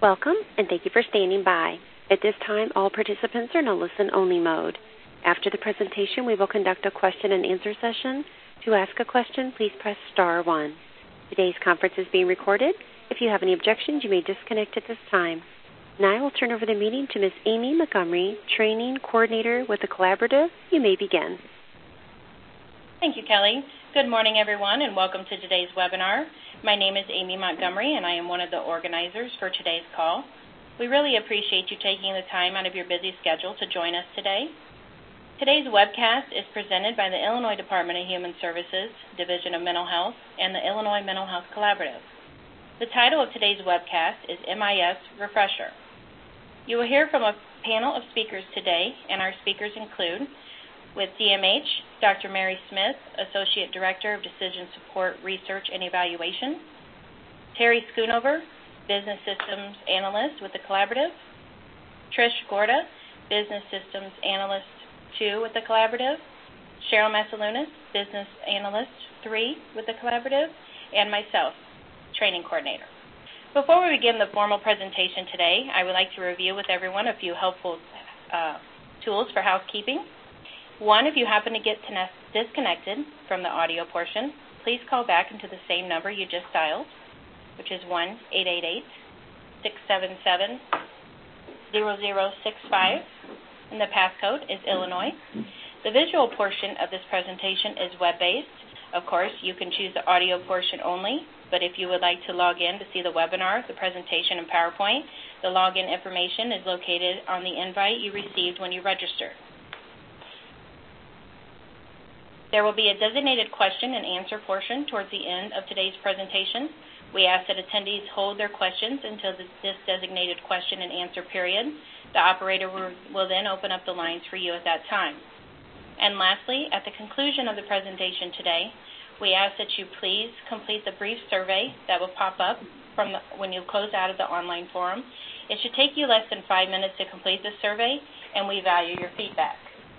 Welcome, and thank you for standing by. At this time, all participants are in a listen-only mode. After the presentation, we will conduct a question-and-answer session. To ask a question, please press star 1. Today's conference is being recorded. If you have any objections, you may disconnect at this time. Now I will turn over the meeting to Ms. Amy Montgomery, Training Coordinator with the Collaborative. You may begin. Thank you, Kelly. Good morning, everyone, and welcome to today's webinar. My name is Amy Montgomery, and I am one of the organizers for today's call. We really appreciate you taking the time out of your busy schedule to join us today. Today's webcast is presented by the Illinois Department of Human Services, Division of Mental Health, and the Illinois Mental Health Collaborative. The title of today's webcast is MIS Refresher. You will hear from a panel of speakers today, and our speakers include, with DMH, Dr. Mary Smith, Associate Director of Decision Support Research and Evaluation, Terry Schoonover, Business Systems Analyst with the Collaborative, Trish Gorda, Business Systems Analyst 2 with the Collaborative, Cheryl Massalunas, Business Analyst 3 with the Collaborative, and myself, Training Coordinator. Before we begin the formal presentation today, I would like to review with everyone a few helpful tools for housekeeping. One, if you happen to get disconnected from the audio portion, please call back into the same number you just dialed, which is 1-888-677-0065, and the passcode is Illinois. The visual portion of this presentation is web-based. Of course, you can choose the audio portion only, but if you would like to log in to see the webinar, the presentation, and PowerPoint, the login information is located on the invite you received when you registered. There will be a designated question and answer portion towards the end of today's presentation. We ask that attendees hold their questions until this designated question and answer period. The operator will then open up the lines for you at that time. And lastly, at the conclusion of the presentation today, we ask that you please complete the brief survey that will pop up when you close out of the online forum. It should take you less than 5 minutes to complete the survey, and we value your feedback.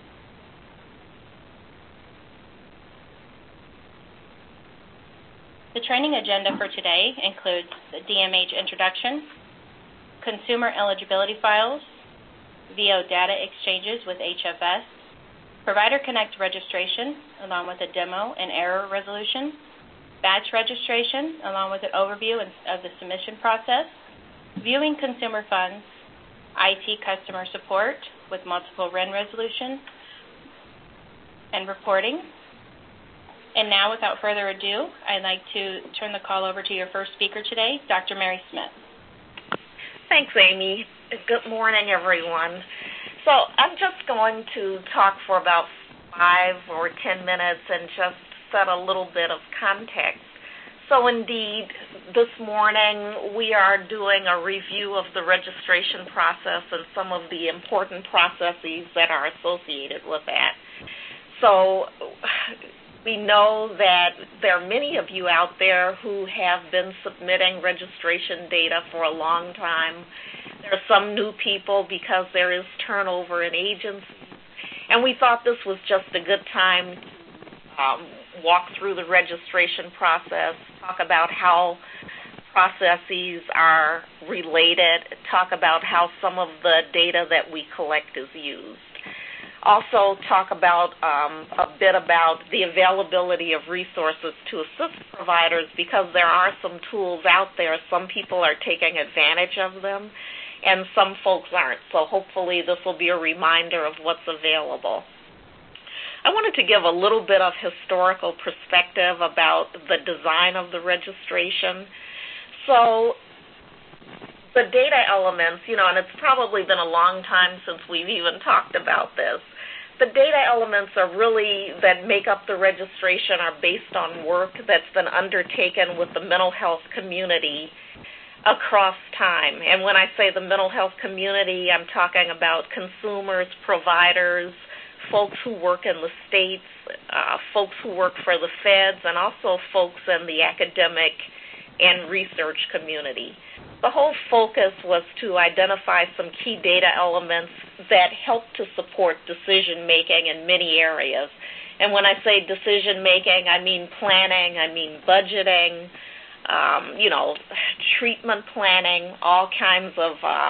The training agenda for today includes the DMH introduction, consumer eligibility files, VO data exchanges with HFS, Provider Connect registration, along with a demo and error resolution, batch registration, along with an overview of the submission process, viewing consumer funds, IT customer support with multiple REN resolution, and reporting. And now, without further ado, I'd like to turn the call over to your first speaker today, Dr. Mary Smith. Thanks, Amy. Good morning, everyone. So I'm just going to talk for about 5 or 10 minutes and just set a little bit of context. So indeed, this morning we are doing a review of the registration process and some of the important processes that are associated with that. So we know that there are many of you out there who have been submitting registration data for a long time. There are some new people because there is turnover in agencies. And we thought this was just a good time to walk through the registration process, talk about how processes are related, talk about how some of the data that we collect is used. Also talk about a bit about the availability of resources to assist providers, because there are some tools out there. Some people are taking advantage of them, and some folks aren't. So hopefully this will be a reminder of what's available. I wanted to give a little bit of historical perspective about the design of the registration. So the data elements, and it's probably been a long time since we've even talked about this. The data elements that make up the registration are based on work that's been undertaken with the mental health community across time. And when I say the mental health community, I'm talking about consumers, providers, folks who work in the states, folks who work for the feds, and also folks in the academic and research community. The whole focus was to identify some key data elements that help to support decision-making in many areas. And when I say decision-making, I mean planning, I mean budgeting, treatment planning, all kinds of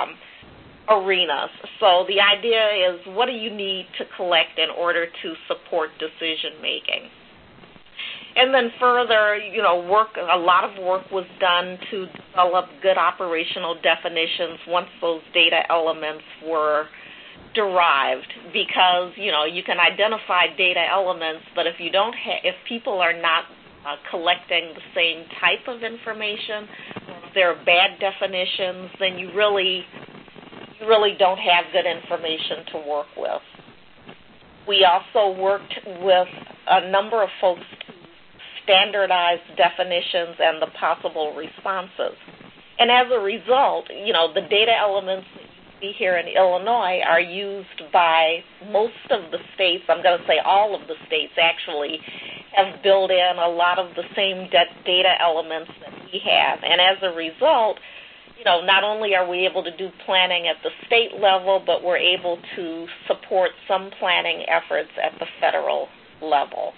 arenas. So the idea is, what do you need to collect in order to support decision making? And then further, a lot of work was done to develop good operational definitions once those data elements were derived, because you can identify data elements, but if people are not collecting the same type of information, or if there are bad definitions, then you really don't have good information to work with. We also worked with a number of folks to standardize definitions and the possible responses. And as a result, the data elements that you see here in Illinois are used by most of the states. I'm going to say all of the states actually have built in a lot of the same data elements that we have. And as a result, not only are we able to do planning at the state level, but we're able to support some planning efforts at the federal level.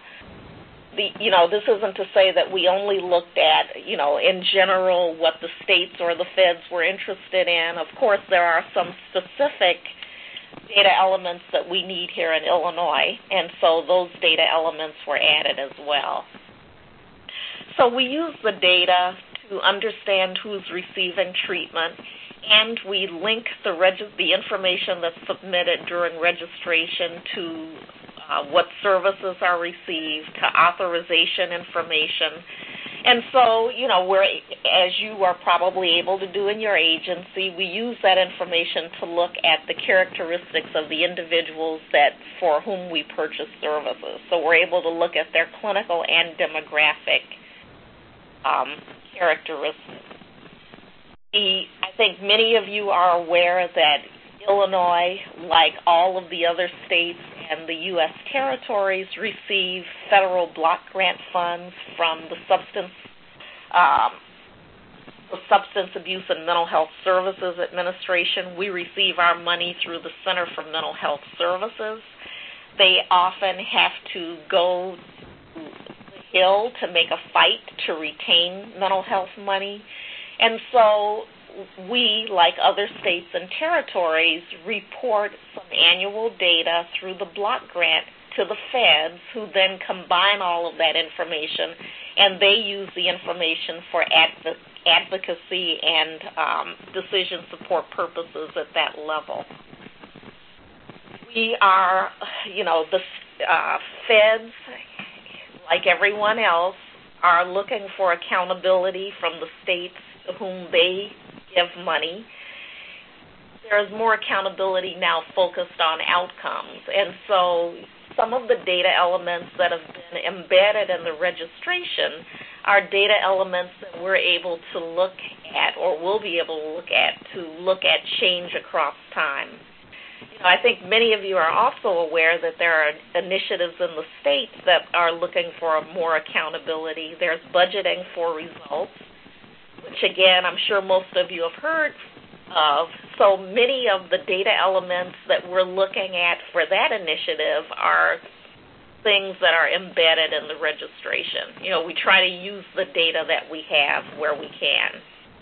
This isn't to say that we only looked at, in general, what the states or the feds were interested in. Of course, there are some specific data elements that we need here in Illinois, and so those data elements were added as well. So we use the data to understand who's receiving treatment, and we link the information that's submitted during registration to what services are received, to authorization information. And so, as you are probably able to do in your agency, we use that information to look at the characteristics of the individuals for whom we purchase services. So we're able to look at their clinical and demographic characteristics. I think many of you are aware that Illinois, like all of the other states and the U.S. territories, receive federal block grant funds from the Substance Abuse and Mental Health Services Administration. We receive our money through the Center for Mental Health Services. They often have to go to the Hill to make a fight to retain mental health money. And so we, like other states and territories, report some annual data through the block grant to the feds, who then combine all of that information, and they use the information for advocacy and decision support purposes at that level. We are, the feds, like everyone else, are looking for accountability from the states to whom they give money. There's more accountability now focused on outcomes. And so some of the data elements that have been embedded in the registration are data elements that we're able to look at, or will be able to look at change across time. I think many of you are also aware that there are initiatives in the states that are looking for more accountability. There's budgeting for results, which, again, I'm sure most of you have heard of. So many of the data elements that we're looking at for that initiative are things that are embedded in the registration. We try to use the data that we have where we can.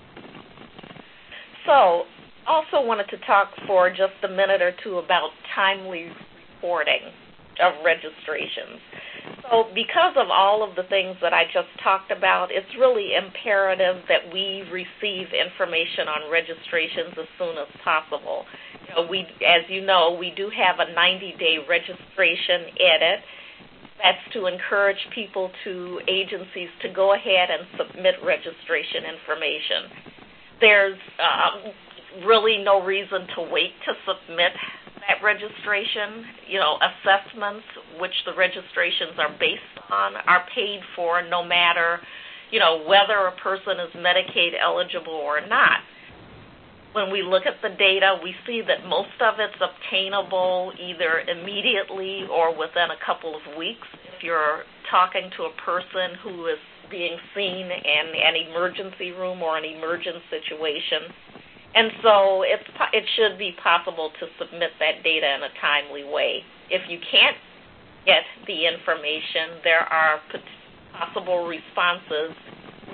So also wanted to talk for just a minute or two about timely reporting of registrations. So because of all of the things that I just talked about, it's really imperative that we receive information on registrations as soon as possible. As you know, we do have a 90-day registration edit. That's to encourage agencies to go ahead and submit registration information. There's really no reason to wait to submit that registration. Assessments, which the registrations are based on, are paid for no matter, whether a person is Medicaid eligible or not. When we look at the data, we see that most of it's obtainable either immediately or within a couple of weeks. If you're talking to a person who is being seen in an emergency room or an emergent situation. And so it should be possible to submit that data in a timely way. If you can't get the information, there are possible responses where you can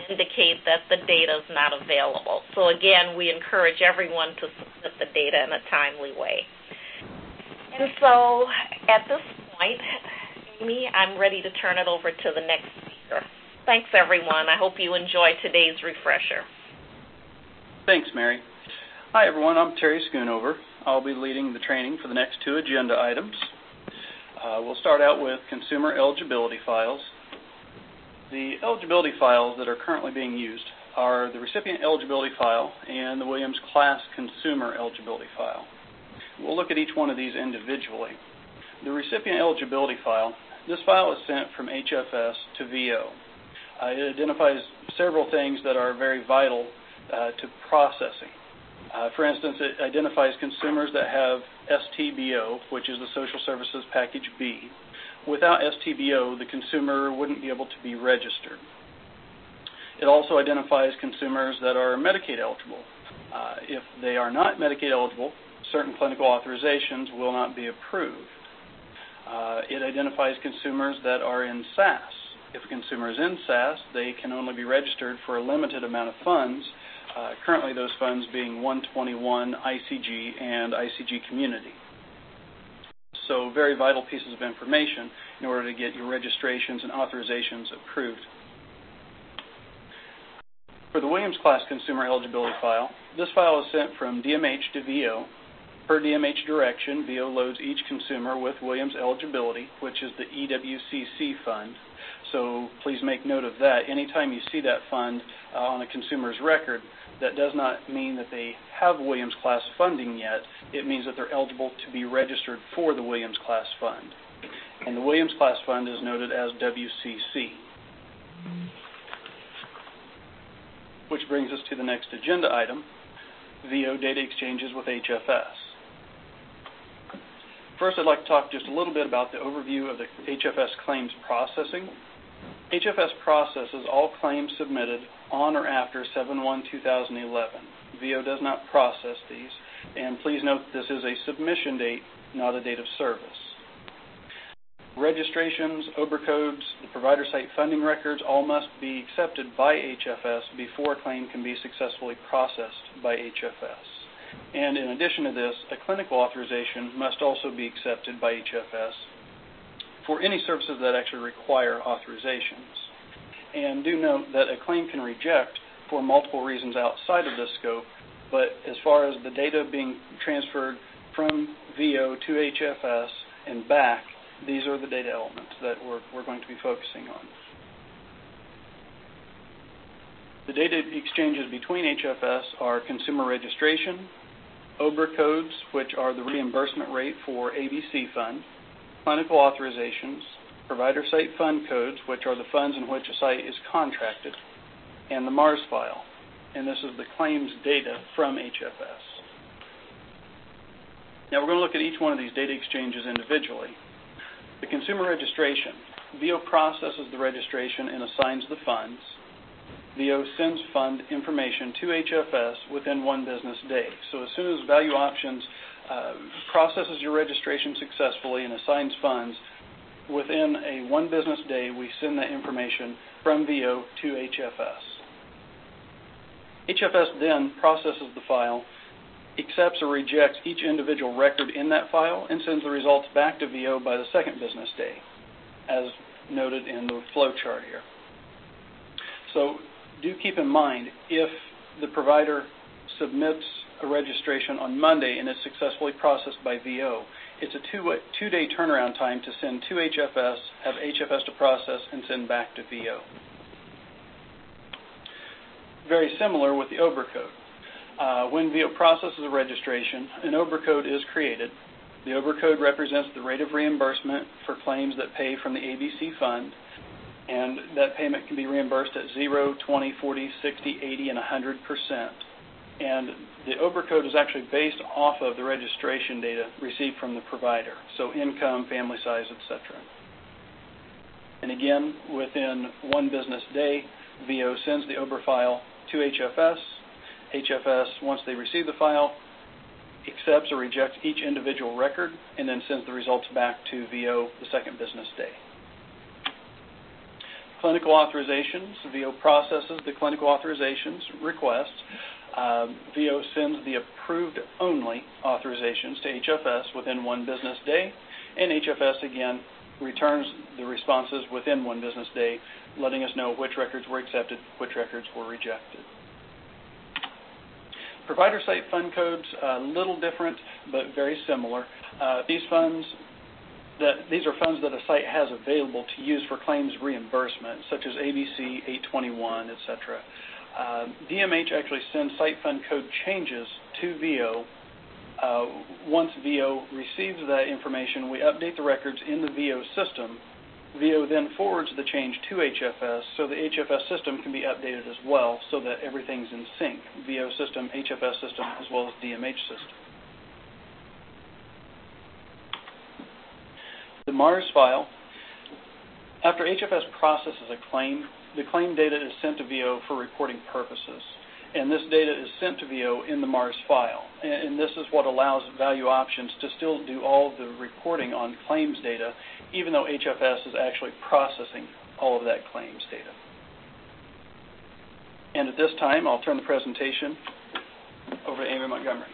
indicate that the data is not available. So again, we encourage everyone to submit the data in a timely way. And so at this point, Amy, I'm ready to turn it over to the next speaker. Thanks, everyone. I hope you enjoy today's refresher. Thanks, Mary. Hi, everyone. I'm Terry Schoonover. I'll be leading the training for the next two agenda items. We'll start out with consumer eligibility files. The eligibility files that are currently being used are the recipient eligibility file and the Williams Class Consumer Eligibility file. We'll look at each one of these individually. The recipient eligibility file, this file is sent from HFS to VO. It identifies several things that are very vital to processing. For instance, it identifies consumers that have STBO, which is the Social Services Package B. Without STBO, the consumer wouldn't be able to be registered. It also identifies consumers that are Medicaid eligible. If they are not Medicaid eligible, certain clinical authorizations will not be approved. It identifies consumers that are in SAS. If a consumer is in SAS, they can only be registered for a limited amount of funds, currently those funds being 121 ICG and ICG Community. So very vital pieces of information in order to get your registrations and authorizations approved. For the Williams Class Consumer Eligibility file, this file is sent from DMH to VO. Per DMH direction, VO loads each consumer with Williams eligibility, which is the EWCC fund. So please make note of that. Anytime you see that fund on a consumer's record, that does not mean that they have Williams Class funding yet. It means that they're eligible to be registered for the Williams Class fund. And the Williams Class fund is noted as WCC. Which brings us to the next agenda item, VO data exchanges with HFS. First, I'd like to talk just a little bit about the overview of the HFS claims processing. HFS processes all claims submitted on or after 7/1/2011. VO does not process these, and please note that this is a submission date, not a date of service. Registrations, OBRA codes, the provider site funding records all must be accepted by HFS before a claim can be successfully processed by HFS. And in addition to this, a clinical authorization must also be accepted by HFS for any services that actually require authorizations. And do note that a claim can reject for multiple reasons outside of this scope, but as far as the data being transferred from VO to HFS and back, these are the data elements that we're going to be focusing on. The data exchanges between HFS are consumer registration, OBRA codes, which are the reimbursement rate for ABC fund, clinical authorizations, provider site fund codes, which are the funds in which a site is contracted, and the MARS file. And this is the claims data from HFS. Now we're going to look at each one of these data exchanges individually. The consumer registration. VO processes the registration and assigns the funds. VO sends fund information to HFS within 1 business day. So as soon as Value Options processes your registration successfully and assigns funds, within a 1 business day, we send that information from VO to HFS. HFS then processes the file, accepts or rejects each individual record in that file, and sends the results back to VO by the 2nd business day, as noted in the flow chart here. So do keep in mind, if the provider submits a registration on Monday and is successfully processed by VO, it's a 2-day turnaround time to send to HFS, have HFS to process, and send back to VO. Very similar with the OBRA code. When VO processes a registration, an OBRA code is created. The OBRA code represents the rate of reimbursement for claims that pay from the ABC fund, and that payment can be reimbursed at 0, 20, 40, 60, 80, and 100%. And the OBRA code is actually based off of the registration data received from the provider, so income, family size, etc. And again, within 1 business day, VO sends the OBRA file to HFS. HFS, once they receive the file, accepts or rejects each individual record, and then sends the results back to VO the 2nd business day. clinical authorizations. VO processes the clinical authorizations requests. VO sends the approved-only authorizations to HFS within 1 business day, and HFS, again, returns the responses within 1 business day, letting us know which records were accepted, which records were rejected. Provider site fund codes, a little different, but very similar. These are funds that a site has available to use for claims reimbursement, such as ABC, 821, etc. DMH actually sends site fund code changes to VO. Once VO receives that information, we update the records in the VO system. VO then forwards the change to HFS, so the HFS system can be updated as well, so that everything's in sync. VO system, HFS system, as well as DMH system. The MARS file. After HFS processes a claim, the claim data is sent to VO for reporting purposes. And this data is sent to VO in the MARS file. And this is what allows Value Options to still do all the reporting on claims data, even though HFS is actually processing all of that claims data. And at this time, I'll turn the presentation over to Amy Montgomery.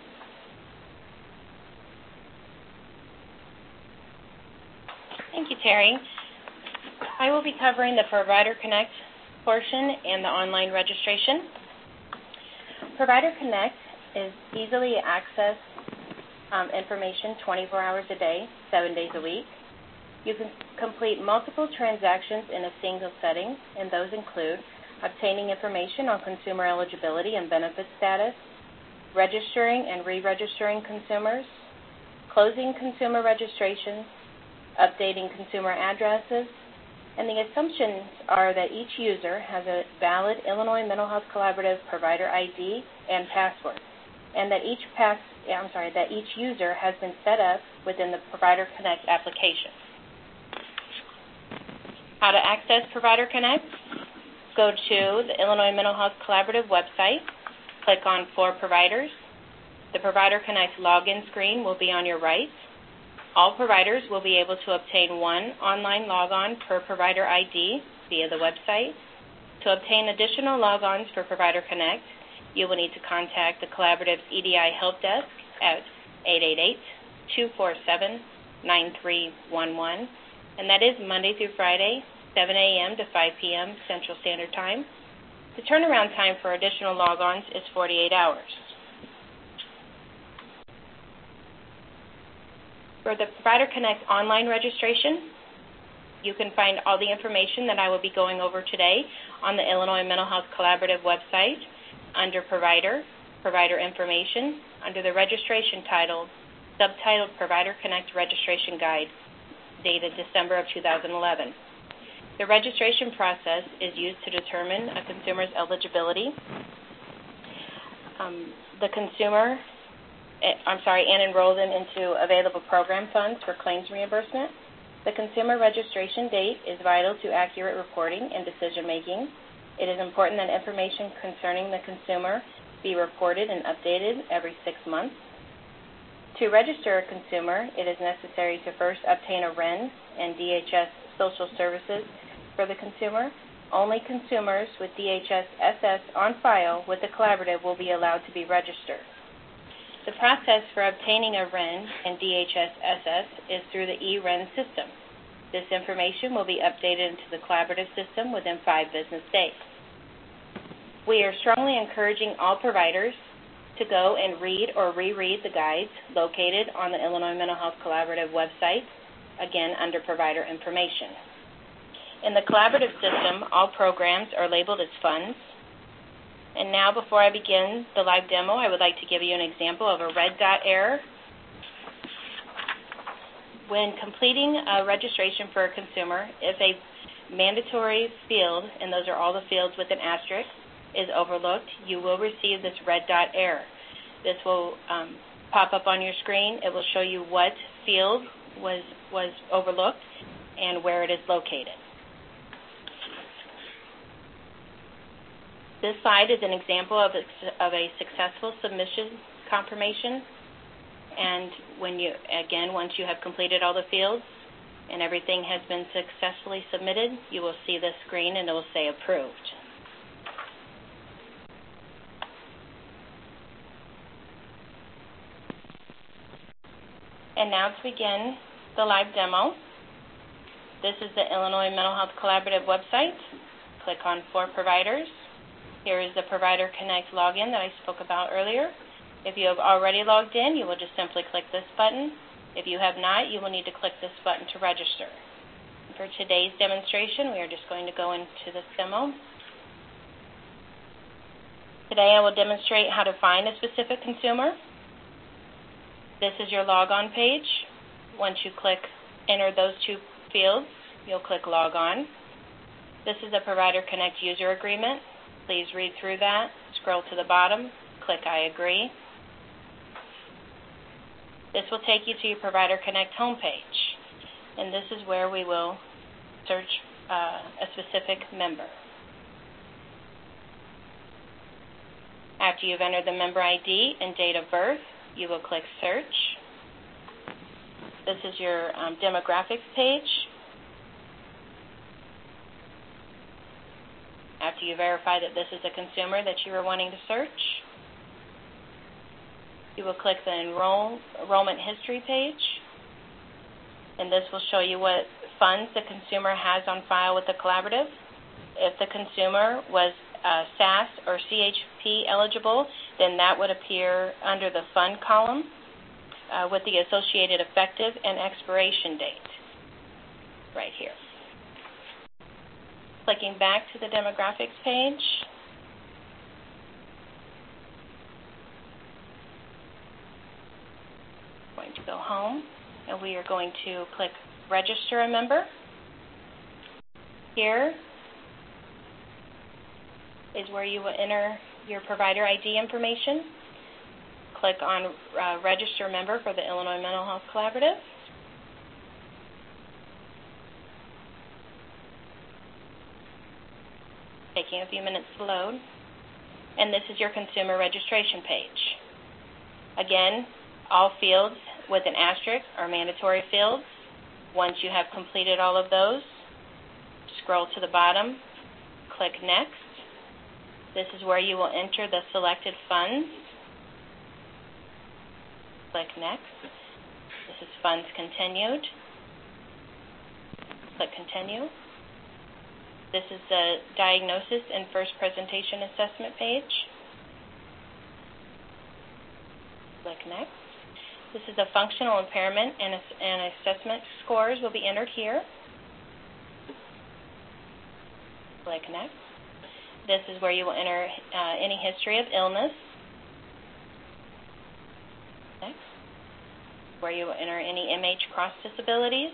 Thank you, Terry. I will be covering the Provider Connect portion and the online registration. Provider Connect is easily accessed information 24 hours a day, 7 days a week. You can complete multiple transactions in a single setting, and those include obtaining information on consumer eligibility and benefit status, registering and re-registering consumers, closing consumer registrations, updating consumer addresses, and the assumptions are that each user has a valid Illinois Mental Health Collaborative provider ID and password, and that each user has been set up within the Provider Connect application. How to access Provider Connect? Go to the Illinois Mental Health Collaborative website, click on For Providers. The Provider Connect login screen will be on your right. All providers will be able to obtain 1 online logon per provider ID via the website. To obtain additional logons for Provider Connect, you will need to contact the Collaborative's EDI Help Desk at 888-247-9311, and that is Monday through Friday, 7 a.m. to 5 p.m. Central Standard Time. The turnaround time for additional logons is 48 hours. For the Provider Connect online registration, you can find all the information that I will be going over today on the Illinois Mental Health Collaborative website under Provider Information, under the registration title, subtitled Provider Connect Registration Guide, dated December of 2011. The registration process is used to determine a consumer's eligibility. And enroll them into available program funds for claims reimbursement. The consumer registration date is vital to accurate reporting and decision-making. It is important that information concerning the consumer be reported and updated every 6 months. To register a consumer, it is necessary to first obtain a REN and DHS social services for the consumer. Only consumers with DHS SS on file with the collaborative will be allowed to be registered. The process for obtaining a REN and DHS SS is through the eREN system. This information will be updated into the collaborative system within 5 business days. We are strongly encouraging all providers to go and read or reread the guides located on the Illinois Mental Health Collaborative website, again under Provider Information. In the collaborative system, all programs are labeled as funds. And now, before I begin the live demo, I would like to give you an example of a red dot error. When completing a registration for a consumer, if a mandatory field, and those are all the fields with an asterisk, is overlooked, you will receive this red dot error. This will pop up on your screen. It will show you what field was overlooked and where it is located. This slide is an example of a successful submission confirmation. And once you have completed all the fields, and everything has been successfully submitted, you will see this screen and it will say approved. And now to begin the live demo. This is the Illinois Mental Health Collaborative website. Click on For Providers. Here is the Provider Connect login that I spoke about earlier. If you have already logged in, you will just simply click this button. If you have not, you will need to click this button to register. For today's demonstration, we are just going to go into this demo. Today I will demonstrate how to find a specific consumer. This is your logon page. Once you enter those two fields, you'll click Log On. This is the Provider Connect user agreement. Please read through that, scroll to the bottom, click I agree. This will take you to your Provider Connect homepage, and this is where we will search a specific member. After you've entered the member ID and date of birth, you will click Search. This is your demographics page. After you verify that this is a consumer that you are wanting to search, you will click the enrollment history page, and this will show you what funds the consumer has on file with the collaborative. If the consumer was SAS or CHP eligible, then that would appear under the fund column with the associated effective and expiration date right here. Clicking back to the demographics page, I'm going to go home, and we are going to click Register a Member. Here is where you will enter your provider ID information. Click on Register Member for the Illinois Mental Health Collaborative. Taking a few minutes to load. And this is your consumer registration page. Again, all fields with an asterisk are mandatory fields. Once you have completed all of those, scroll to the bottom, click Next. This is where you will enter the selected funds. Click Next. This is Funds Continued. Click Continue. This is the Diagnosis and First Presentation Assessment page. Click Next. This is the Functional Impairment and Assessment scores will be entered here. Click Next. This is where you will enter any history of illness. Next. Where you will enter any MH cross disabilities.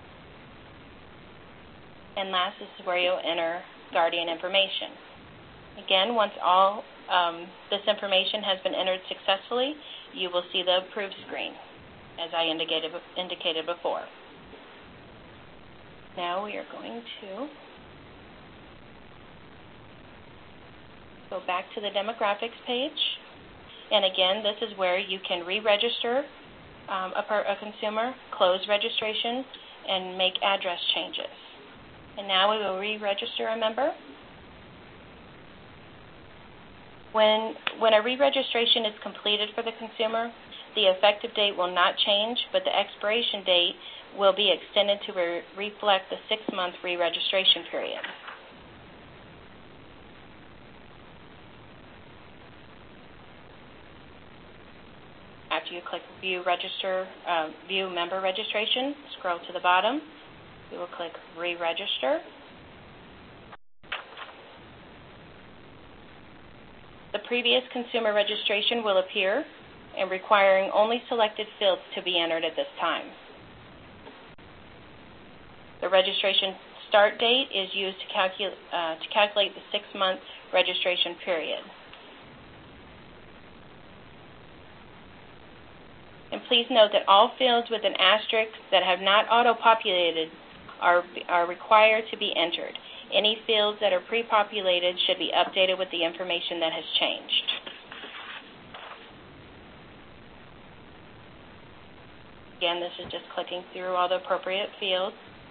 And last, this is where you'll enter guardian information. Again, once all this information has been entered successfully, you will see the Approved screen, as I indicated before. Now we are going to go back to the demographics page. And again, this is where you can re-register a consumer, close registration, and make address changes. And now we will re-register a member. When a re-registration is completed for the consumer, the effective date will not change, but the expiration date will be extended to reflect the 6-month re-registration period. After you click View Member Registration, scroll to the bottom. You will click Re-Register. The previous consumer registration will appear, and requiring only selected fields to be entered at this time. The registration start date is used to calculate the 6-month registration period. And please note that all fields with an asterisk that have not auto-populated are required to be entered. Any fields that are pre-populated should be updated with the information that has changed. Again, this is just clicking through all the appropriate fields.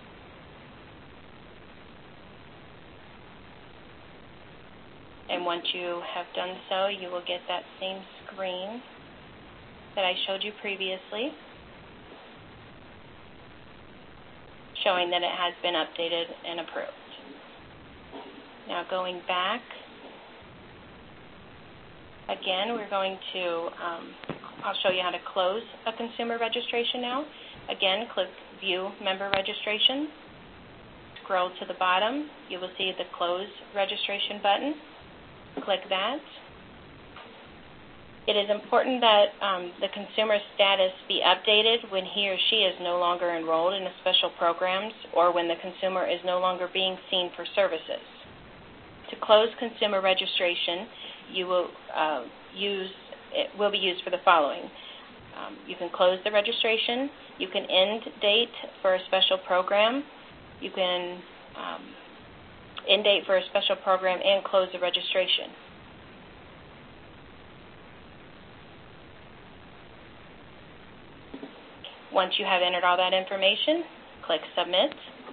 And once you have done so, you will get that same screen that I showed you previously, showing that it has been updated and approved. Now going back, again, we're going to, I'll show you how to close a consumer registration now. Again, click View Member Registration. Scroll to the bottom. You will see the Close Registration button. Click that. It is important that the consumer status be updated when he or she is no longer enrolled in the special programs or when the consumer is no longer being seen for services. To close consumer registration, you will it will be used for the following. You can close the registration. You can end date for a special program. You can end date for a special program and close the registration. Once you have entered all that information, click Submit.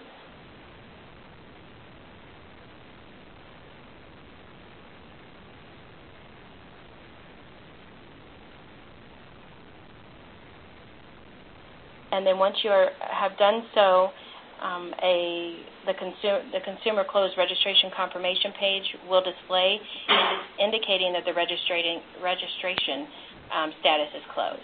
And then once you have done so, the consumer closed registration confirmation page will display, indicating that the registration status is closed.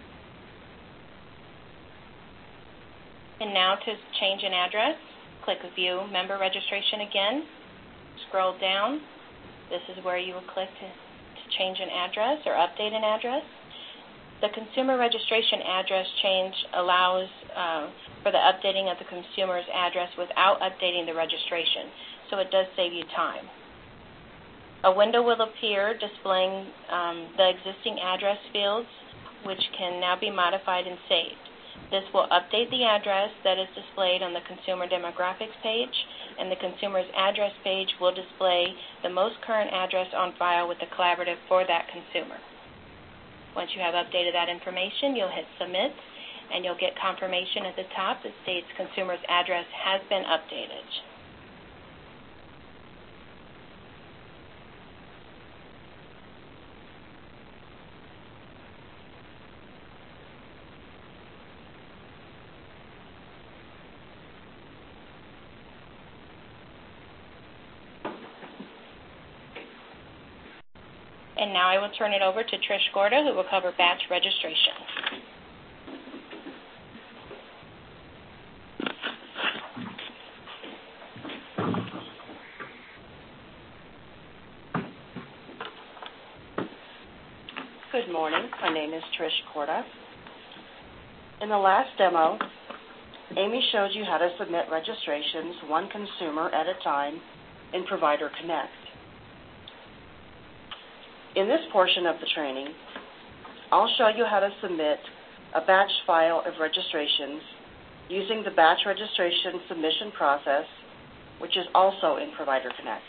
And now to change an address, click View Member Registration again. Scroll down. This is where you will click to change an address or update an address. The consumer registration address change allows for the updating of the consumer's address without updating the registration, so it does save you time. A window will appear displaying the existing address fields, which can now be modified and saved. This will update the address that is displayed on the consumer demographics page, and the consumer's address page will display the most current address on file with the collaborative for that consumer. Once you have updated that information, you'll hit Submit, and you'll get confirmation at the top that states consumer's address has been updated. And now I will turn it over to Trish Gorda, who will cover batch registration. Good morning. My name is Trish Gorda. In the last demo, Amy showed you how to submit registrations one consumer at a time in Provider Connect. In this portion of the training, I'll show you how to submit a batch file of registrations using the batch registration submission process, which is also in Provider Connect.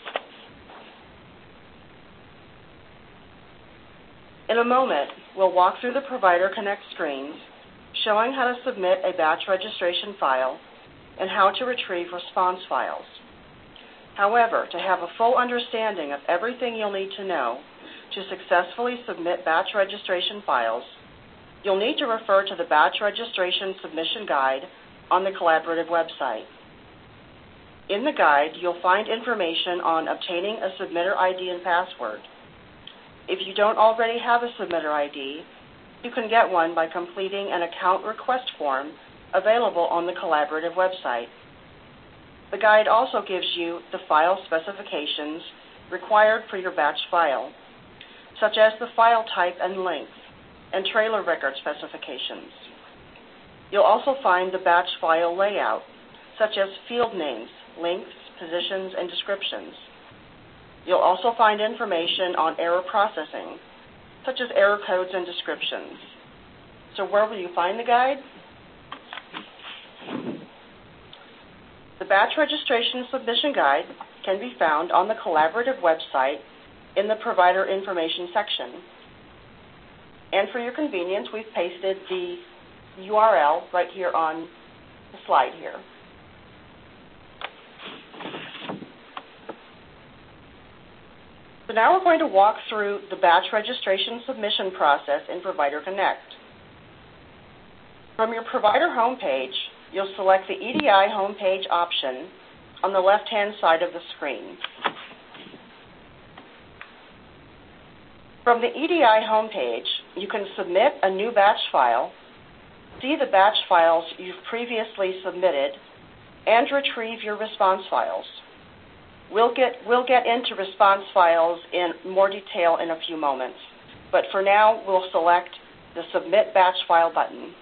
In a moment, we'll walk through the Provider Connect screens, showing how to submit a batch registration file and how to retrieve response files. However, to have a full understanding of everything you'll need to know to successfully submit batch registration files, you'll need to refer to the Batch Registration Submission Guide on the Collaborative website. In the guide, you'll find information on obtaining a submitter ID and password. If you don't already have a submitter ID, you can get one by completing an account request form available on the Collaborative website. The guide also gives you the file specifications required for your batch file, such as the file type and length, and trailer record specifications. You'll also find the batch file layout, such as field names, links, positions, and descriptions. You'll also find information on error processing, such as error codes and descriptions. So where will you find the guide? The Batch Registration Submission Guide can be found on the Collaborative website in the Provider Information section. And for your convenience, we've pasted the URL right here on the slide here. So now we're going to walk through the batch registration submission process in Provider Connect. From your provider homepage, you'll select the EDI homepage option on the left-hand side of the screen. From the EDI homepage, you can submit a new batch file, see the batch files you've previously submitted, and retrieve your response files. We'll get into response files in more detail in a few moments, but for now, we'll select the Submit Batch File button.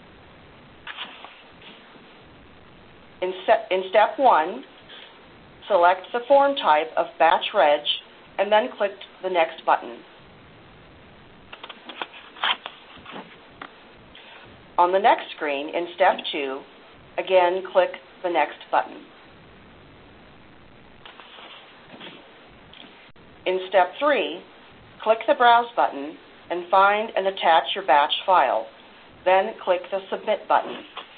In step 1, select the form type of Batch Reg, and then click the Next button. On the next screen, in step 2, again click the Next button. In step 3, click the Browse button and find and attach your batch file. Then click the Submit button.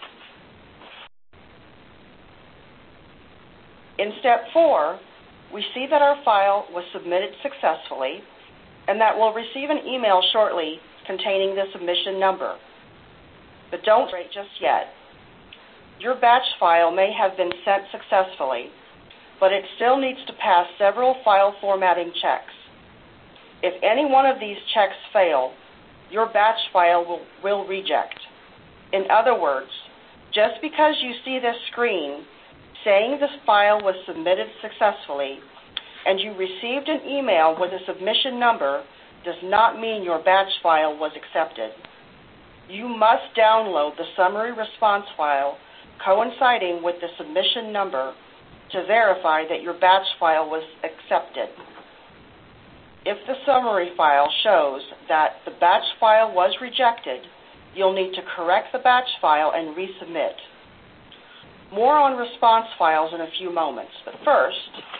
In step 4, we see that our file was submitted successfully and that we'll receive an email shortly containing the submission number. But don't wait just yet. Your batch file may have been sent successfully, but it still needs to pass several file formatting checks. If any one of these checks fail, your batch file will reject. In other words, just because you see this screen saying this file was submitted successfully and you received an email with a submission number does not mean your batch file was accepted. You must download the summary response file coinciding with the submission number to verify that your batch file was accepted. If the summary file shows that the batch file was rejected, you'll need to correct the batch file and resubmit. More on response files in a few moments, but first,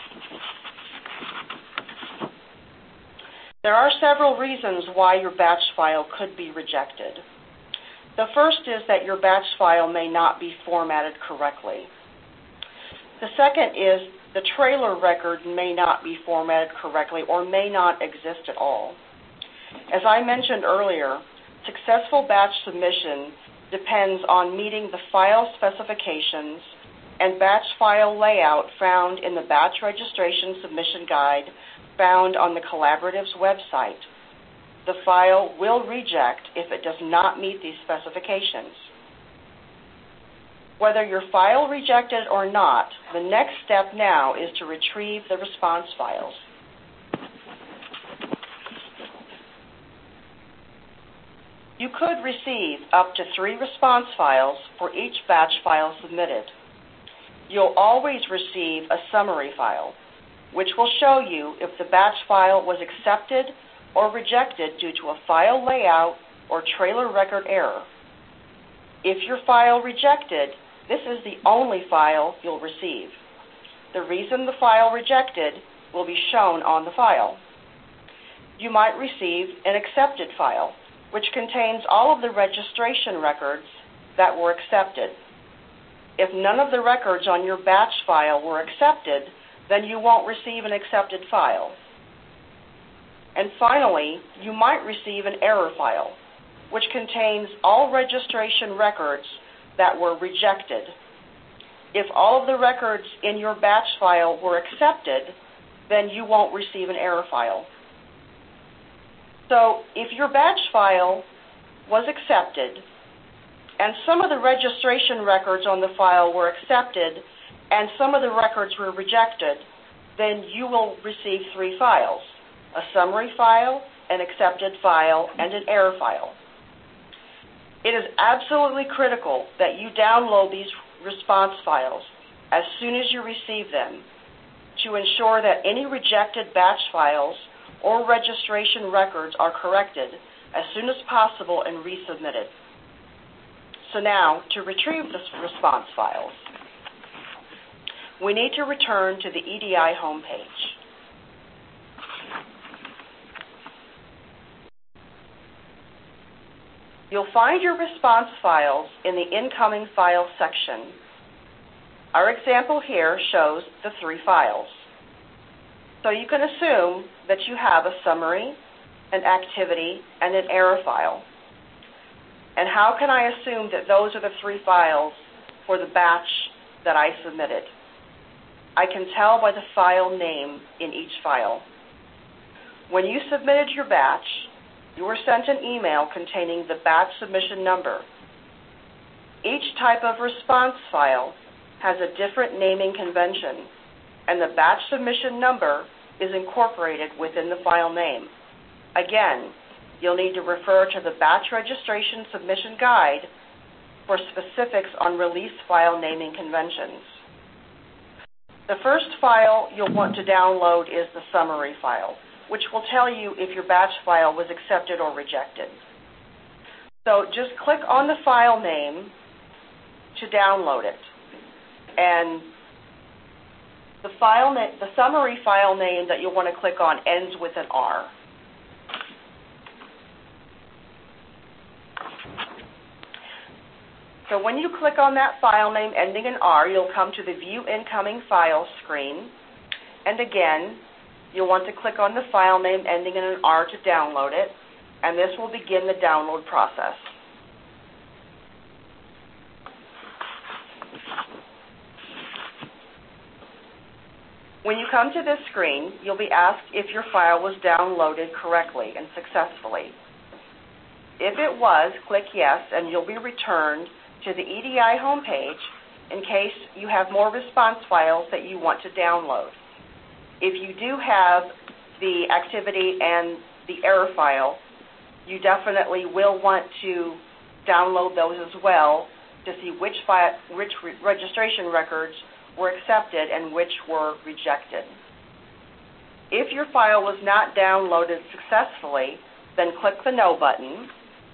there are several reasons why your batch file could be rejected. The first is that your batch file may not be formatted correctly. The second is the trailer record may not be formatted correctly or may not exist at all. As I mentioned earlier, successful batch submission depends on meeting the file specifications and batch file layout found in the Batch Registration Submission Guide found on the Collaborative's website. The file will reject if it does not meet these specifications. Whether your file rejected or not, the next step now is to retrieve the response files. You could receive up to 3 response files for each batch file submitted. You'll always receive a summary file, which will show you if the batch file was accepted or rejected due to a file layout or trailer record error. If your file rejected, this is the only file you'll receive. The reason the file rejected will be shown on the file. You might receive an accepted file, which contains all of the registration records that were accepted. If none of the records on your batch file were accepted, then you won't receive an accepted file. And finally, you might receive an error file, which contains all registration records that were rejected. If all of the records in your batch file were accepted, then you won't receive an error file. So if your batch file was accepted and some of the registration records on the file were accepted and some of the records were rejected, then you will receive 3 files: a summary file, an accepted file, and an error file. It is absolutely critical that you download these response files as soon as you receive them to ensure that any rejected batch files or registration records are corrected as soon as possible and resubmitted. So now, to retrieve the response files, we need to return to the EDI homepage. You'll find your response files in the Incoming Files section. Our example here shows the 3 files. So you can assume that you have a summary, an activity, and an error file. And how can I assume that those are the 3 files for the batch that I submitted? I can tell by the file name in each file. When you submitted your batch, you were sent an email containing the batch submission number. Each type of response file has a different naming convention, and the batch submission number is incorporated within the file name. Again, you'll need to refer to the Batch Registration Submission Guide for specifics on release file naming conventions. The first file you'll want to download is the summary file, which will tell you if your batch file was accepted or rejected. So just click on the file name to download it. And the summary file name that you'll want to click on ends with an R. So when you click on that file name ending in R, you'll come to the View Incoming Files screen. And again, you'll want to click on the file name ending in an R to download it, and this will begin the download process. When you come to this screen, you'll be asked if your file was downloaded correctly and successfully. If it was, click Yes, and you'll be returned to the EDI homepage in case you have more response files that you want to download. If you do have the activity and the error file, you definitely will want to download those as well to see which registration records were accepted and which were rejected. If your file was not downloaded successfully, then click the No button,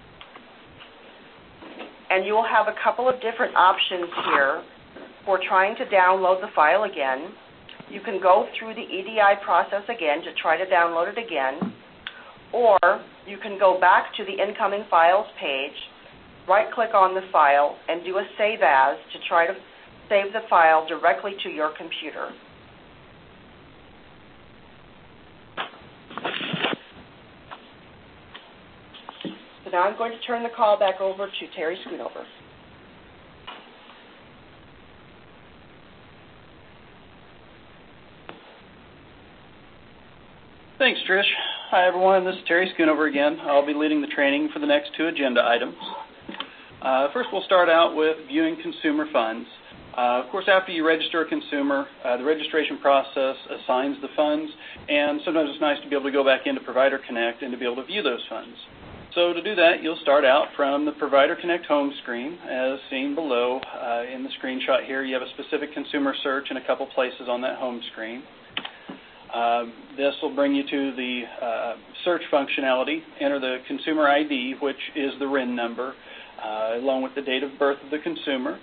and you will have a couple of different options here for trying to download the file again. You can go through the EDI process again to try to download it again, or you can go back to the Incoming Files page, right-click on the file, and do a Save As to try to save the file directly to your computer. So now I'm going to turn the call back over to Terry Schoonover. Thanks, Trish. Hi, everyone. This is Terry Schoonover again. I'll be leading the training for the next 2 agenda items. First, we'll start out with viewing consumer funds. Of course, after you register a consumer, the registration process assigns the funds, and sometimes it's nice to be able to go back into Provider Connect and to be able to view those funds. So to do that, you'll start out from the Provider Connect home screen, as seen below in the screenshot here. You have a specific consumer search in a couple places on that home screen. This will bring you to the search functionality. Enter the consumer ID, which is the RIN number, along with the date of birth of the consumer.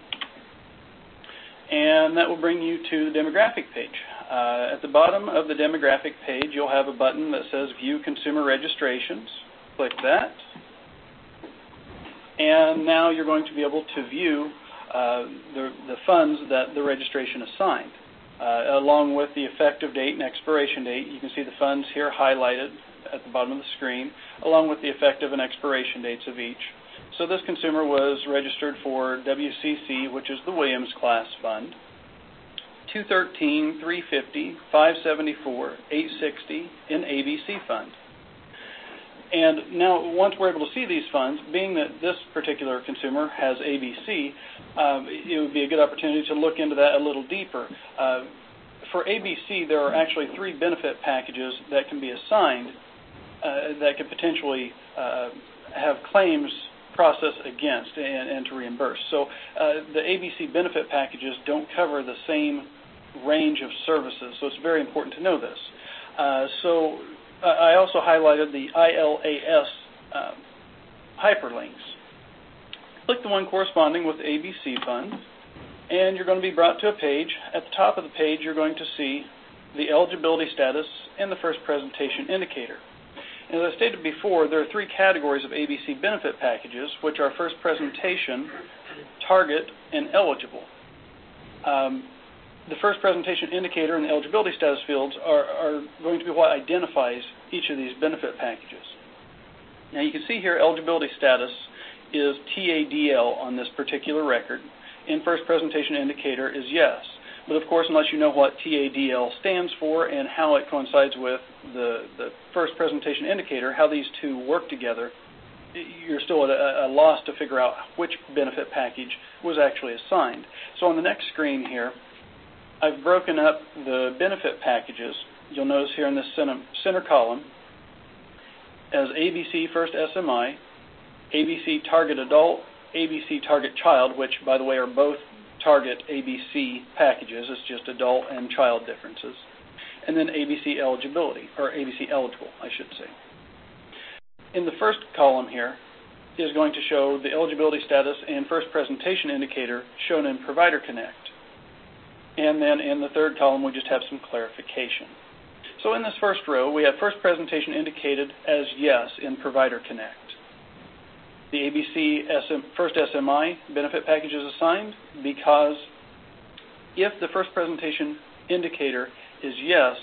And that will bring you to the demographic page. At the bottom of the demographic page, you'll have a button that says View Consumer Registrations. Click that. And now you're going to be able to view the funds that the registration assigned, along with the effective date and expiration date. You can see the funds here highlighted at the bottom of the screen, along with the effective and expiration dates of each. So this consumer was registered for WCC, which is the Williams Class Fund, 213, 350, 574, 860 in ABC Fund. And now, once we're able to see these funds, being that this particular consumer has ABC, it would be a good opportunity to look into that a little deeper. For ABC, there are actually 3 benefit packages that can be assigned that could potentially have claims processed against and to reimburse. So the ABC benefit packages don't cover the same range of services, so it's very important to know this. So I also highlighted the ILAS hyperlinks. Click the one corresponding with the ABC Fund, and you're going to be brought to a page. At the top of the page, you're going to see the eligibility status and the first presentation indicator. As I stated before, there are three categories of ABC benefit packages, which are first presentation, target, and eligible. The first presentation indicator and the eligibility status fields are going to be what identifies each of these benefit packages. Now you can see here eligibility status is TADL on this particular record, and first presentation indicator is yes. But of course, unless you know what TADL stands for and how it coincides with the first presentation indicator, how these two work together, you're still at a loss to figure out which benefit package was actually assigned. So on the next screen here, I've broken up the benefit packages. You'll notice here in this center column as ABC First SMI, ABC Target Adult, ABC Target Child, which, by the way, are both Target ABC packages. It's just adult and child differences. And then ABC Eligibility, or ABC Eligible, I should say. In the first column here is going to show the eligibility status and first presentation indicator shown in Provider Connect. And then in the third column, we just have some clarification. So in this first row, we have first presentation indicated as yes in Provider Connect. The ABC First SMI benefit package is assigned because if the first presentation indicator is yes,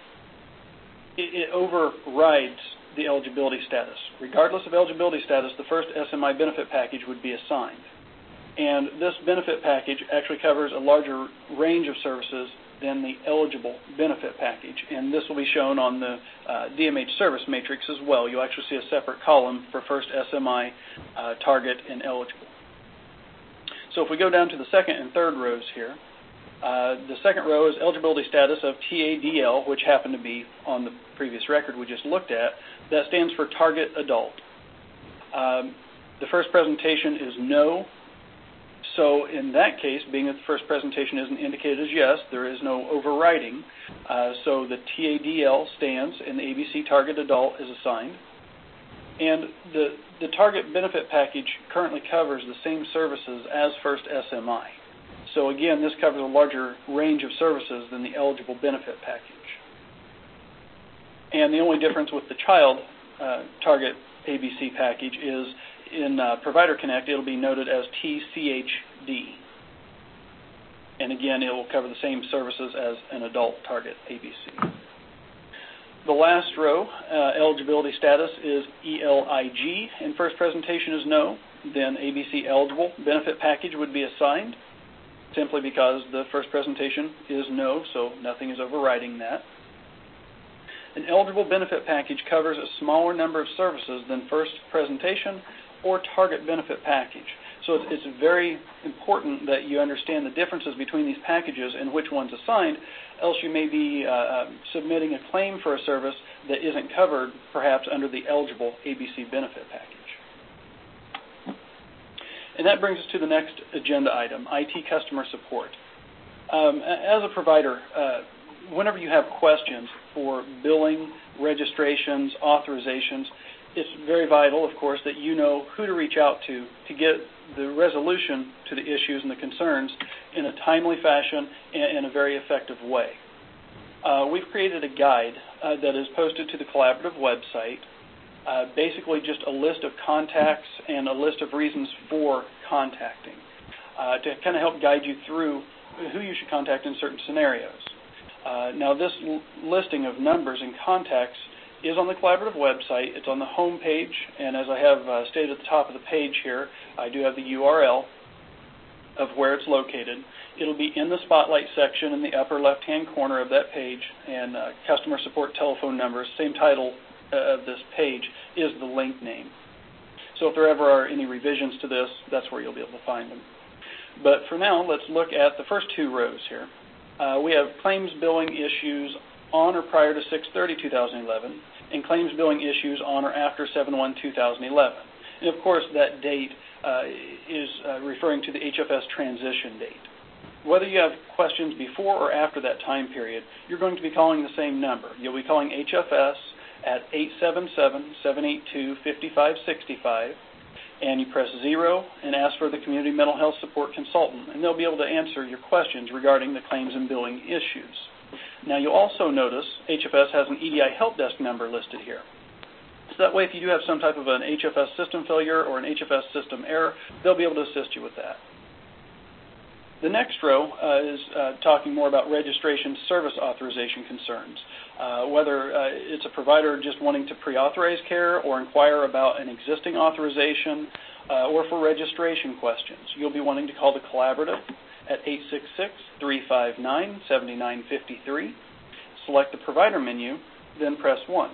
it overrides the eligibility status. Regardless of eligibility status, the first SMI benefit package would be assigned. And this benefit package actually covers a larger range of services than the eligible benefit package. And this will be shown on the DMH service matrix as well. You'll actually see a separate column for first SMI, target, and eligible. So if we go down to the second and third rows here, the second row is eligibility status of TADL, which happened to be on the previous record we just looked at. That stands for Target Adult. The first presentation is no. So in that case, being that the first presentation isn't indicated as yes, there is no overriding. So the TADL stands and the ABC Target Adult is assigned. And the target benefit package currently covers the same services as first SMI. So again, this covers a larger range of services than the eligible benefit package. And the only difference with the child target ABC package is in Provider Connect, it'll be noted as TCHD. And again, it will cover the same services as an adult target ABC. The last row, eligibility status, is ELIG, and first presentation is no. Then ABC eligible benefit package would be assigned, simply because the first presentation is no, so nothing is overriding that. An eligible benefit package covers a smaller number of services than first presentation or target benefit package. So it's very important that you understand the differences between these packages and which one's assigned, else you may be submitting a claim for a service that isn't covered, perhaps under the eligible ABC benefit package. And that brings us to the next agenda item, IT customer support. As a provider, whenever you have questions for billing, registrations, authorizations, it's very vital, of course, that you know who to reach out to get the resolution to the issues and the concerns in a timely fashion and in a very effective way. We've created a guide that is posted to the collaborative website, basically just a list of contacts and a list of reasons for contacting to kind of help guide you through who you should contact in certain scenarios. Now, this listing of numbers and contacts is on the collaborative website. It's on the home page, and as I have stated at the top of the page here, I do have the URL of where it's located. It'll be in the Spotlight section in the upper left-hand corner of that page, and customer support telephone numbers, same title of this page, is the link name. So if there ever are any revisions to this, that's where you'll be able to find them. But for now, let's look at the first two rows here. We have claims billing issues on or prior to 6/30/2011, and claims billing issues on or after 7/1/2011. And of course, that date is referring to the HFS transition date. Whether you have questions before or after that time period, you're going to be calling the same number. You'll be calling HFS at 877-782-5565, and you press 0 and ask for the Community Mental Health Support Consultant, and they'll be able to answer your questions regarding the claims and billing issues. Now, you'll also notice HFS has an EDI help desk number listed here. So that way, if you do have some type of an HFS system failure or an HFS system error, they'll be able to assist you with that. The next row is talking more about registration service authorization concerns, whether it's a provider just wanting to pre-authorize care or inquire about an existing authorization, or for registration questions. You'll be wanting to call the collaborative at 866-359-7953. Select the provider menu, then press 1.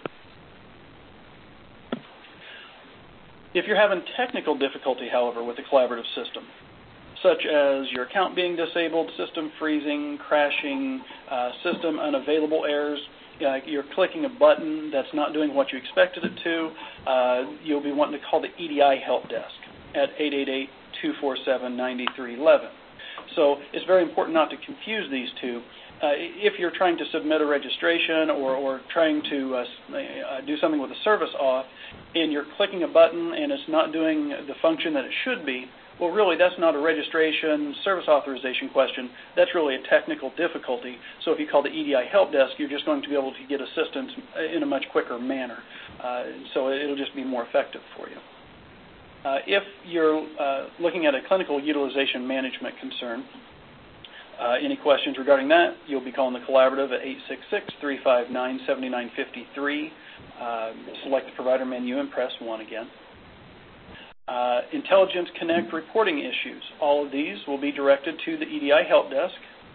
If you're having technical difficulty, however, with the collaborative system, such as your account being disabled, system freezing, crashing, system unavailable errors, you're clicking a button that's not doing what you expected it to, you'll be wanting to call the EDI help desk at 888-247-9311. So it's very important not to confuse these two. If you're trying to submit a registration or trying to do something with a service auth and you're clicking a button and it's not doing the function that it should be, well, really, that's not a registration service authorization question. That's really a technical difficulty. So if you call the EDI help desk, you're just going to be able to get assistance in a much quicker manner. So it'll just be more effective for you. If you're looking at a clinical utilization management concern, any questions regarding that, you'll be calling the collaborative at 866-359-7953. Select the provider menu and press 1 again. Intelligence Connect reporting issues. All of these will be directed to the EDI help desk,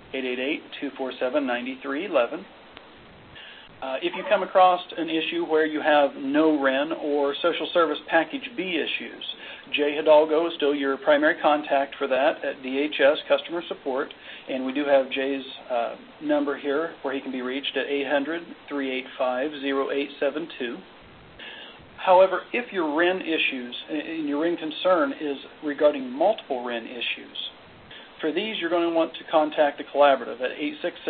888-247-9311. If you come across an issue where you have no REN or social service package B issues, Jay Hidalgo is still your primary contact for that at DHS Customer Support, and we do have Jay's number here where he can be reached at 800-385-0872. However, if your REN issues and your REN concern is regarding multiple REN issues, for these you're going to want to contact the collaborative at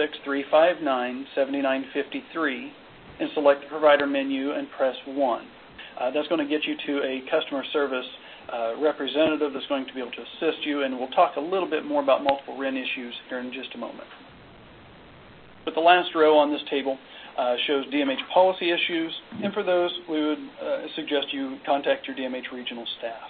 866-359-7953 and select the provider menu and press 1. That's going to get you to a customer service representative that's going to be able to assist you, and we'll talk a little bit more about multiple REN issues here in just a moment. But the last row on this table shows DMH policy issues, and for those, we would suggest you contact your DMH regional staff.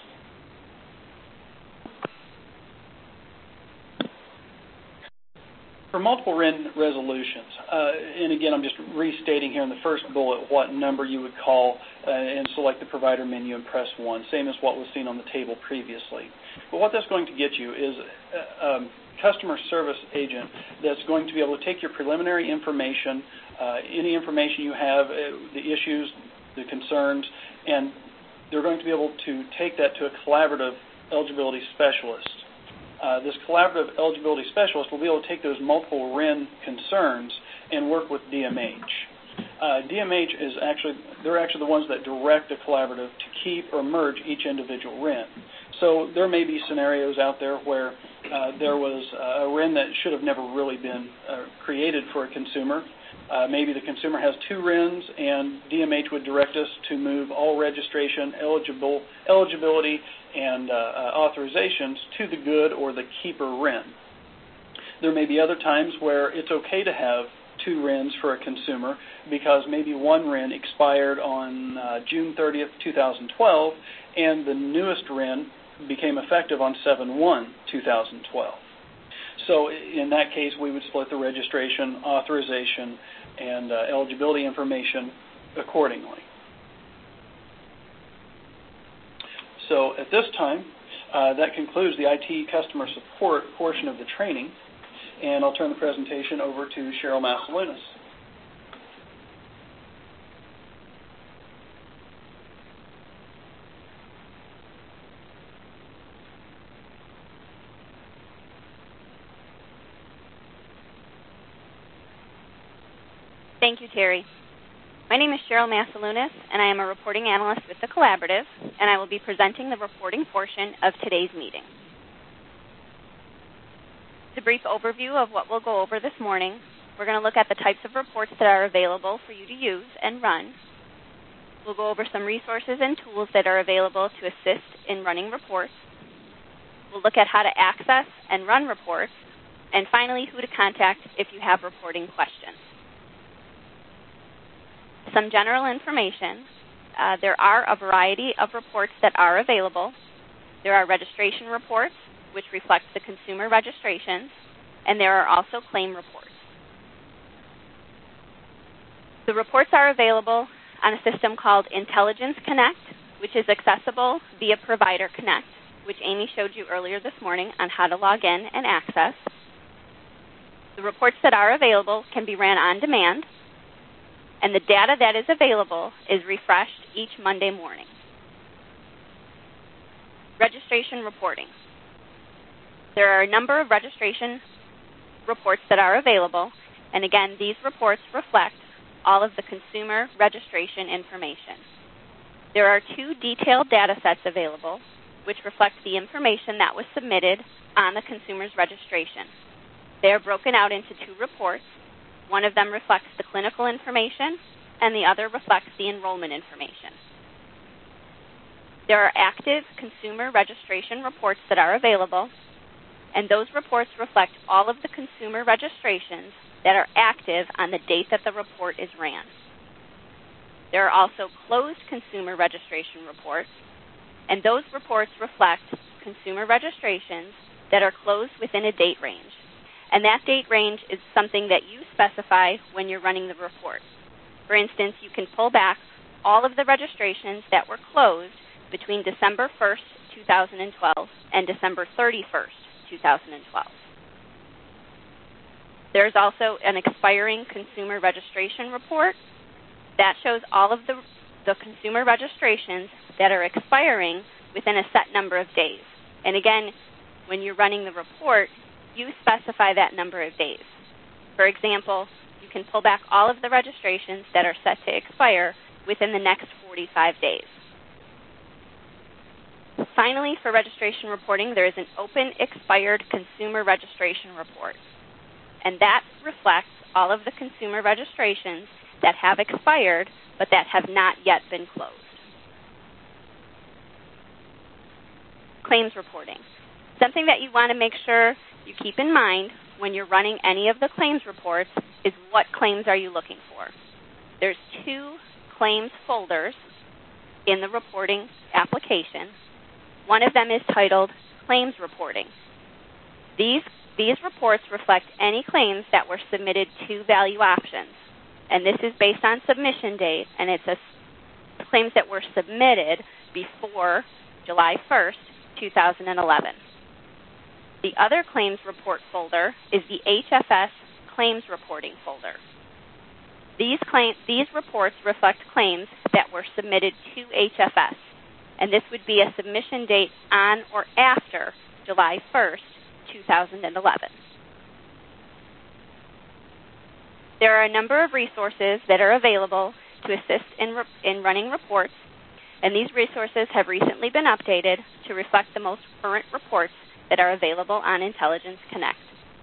For multiple REN resolutions, and again, I'm just restating here in the first bullet what number you would call and select the provider menu and press 1, same as what was seen on the table previously. But what that's going to get you is a customer service agent that's going to be able to take your preliminary information, any information you have, the issues, the concerns, and they're going to be able to take that to a collaborative eligibility specialist. This collaborative eligibility specialist will be able to take those multiple REN concerns and work with DMH. DMH is they're actually the ones that direct the collaborative to keep or merge each individual REN. So there may be scenarios out there where there was a REN that should have never really been created for a consumer. Maybe the consumer has 2 RENs, and DMH would direct us to move all registration, eligibility, and authorizations to the good or the keeper REN. There may be other times where it's okay to have 2 RENs for a consumer because maybe one REN expired on June 30th, 2012, and the newest REN became effective on 7/1/2012. So in that case, we would split the registration, authorization, and eligibility information accordingly. So at this time, that concludes the IT customer support portion of the training, and I'll turn the presentation over to Cheryl Massalunas. Thank you, Terry. My name is Cheryl Massalunas, and I am a reporting analyst with the Collaborative, and I will be presenting the reporting portion of today's meeting. As a brief overview of what we'll go over this morning, we're going to look at the types of reports that are available for you to use and run. We'll go over some resources and tools that are available to assist in running reports. We'll look at how to access and run reports, and finally, who to contact if you have reporting questions. Some general information. there are a variety of reports that are available. There are registration reports, which reflect the consumer registrations, and there are also claim reports. The reports are available on a system called Intelligence Connect, which is accessible via Provider Connect, which Amy showed you earlier this morning on how to log in and access. The reports that are available can be ran on demand, and the data that is available is refreshed each Monday morning. Registration reporting. There are a number of registration reports that are available, and again, these reports reflect all of the consumer registration information. There are 2 detailed data sets available, which reflect the information that was submitted on the consumer's registration. They are broken out into 2 reports. One of them reflects the clinical information, and the other reflects the enrollment information. There are active consumer registration reports that are available, and those reports reflect all of the consumer registrations that are active on the date that the report is ran. There are also closed consumer registration reports, and those reports reflect consumer registrations that are closed within a date range. And that date range is something that you specify when you're running the report. For instance, you can pull back all of the registrations that were closed between December 1st, 2012 and December 31st, 2012. There's also an expiring consumer registration report that shows all of the consumer registrations that are expiring within a set number of days. And again, when you're running the report, you specify that number of days. For example, you can pull back all of the registrations that are set to expire within the next 45 days. Finally, for registration reporting, there is an open expired consumer registration report. And that reflects all of the consumer registrations that have expired but that have not yet been closed. Claims reporting. Something that you want to make sure you keep in mind when you're running any of the claims reports is what claims are you looking for. There's 2 claims folders in the reporting application. One of them is titled Claims Reporting. These reports reflect any claims that were submitted to Value Options, and this is based on submission date, and it's claims that were submitted before July 1st, 2011. The other claims report folder is the HFS Claims Reporting folder. These reports reflect claims that were submitted to HFS, and this would be a submission date on or after July 1st, 2011. There are a number of resources that are available to assist in running reports, and these resources have recently been updated to reflect the most current reports that are available on Intelligence Connect.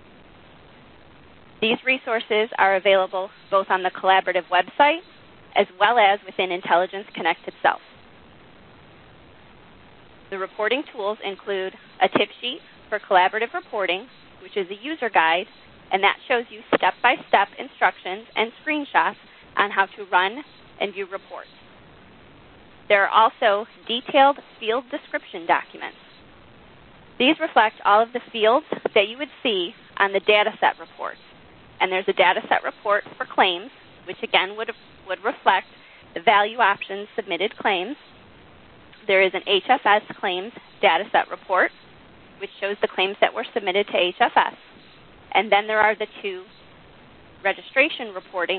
These resources are available both on the collaborative website as well as within Intelligence Connect itself. The reporting tools include a tip sheet for collaborative reporting, which is a user guide, and that shows you step-by-step instructions and screenshots on how to run and view reports. There are also detailed field description documents. These reflect all of the fields that you would see on the data set reports. And there's a data set report for claims, which again would reflect the Value Options submitted claims. There is an HFS claims data set report, which shows the claims that were submitted to HFS. And then there are the 2 registration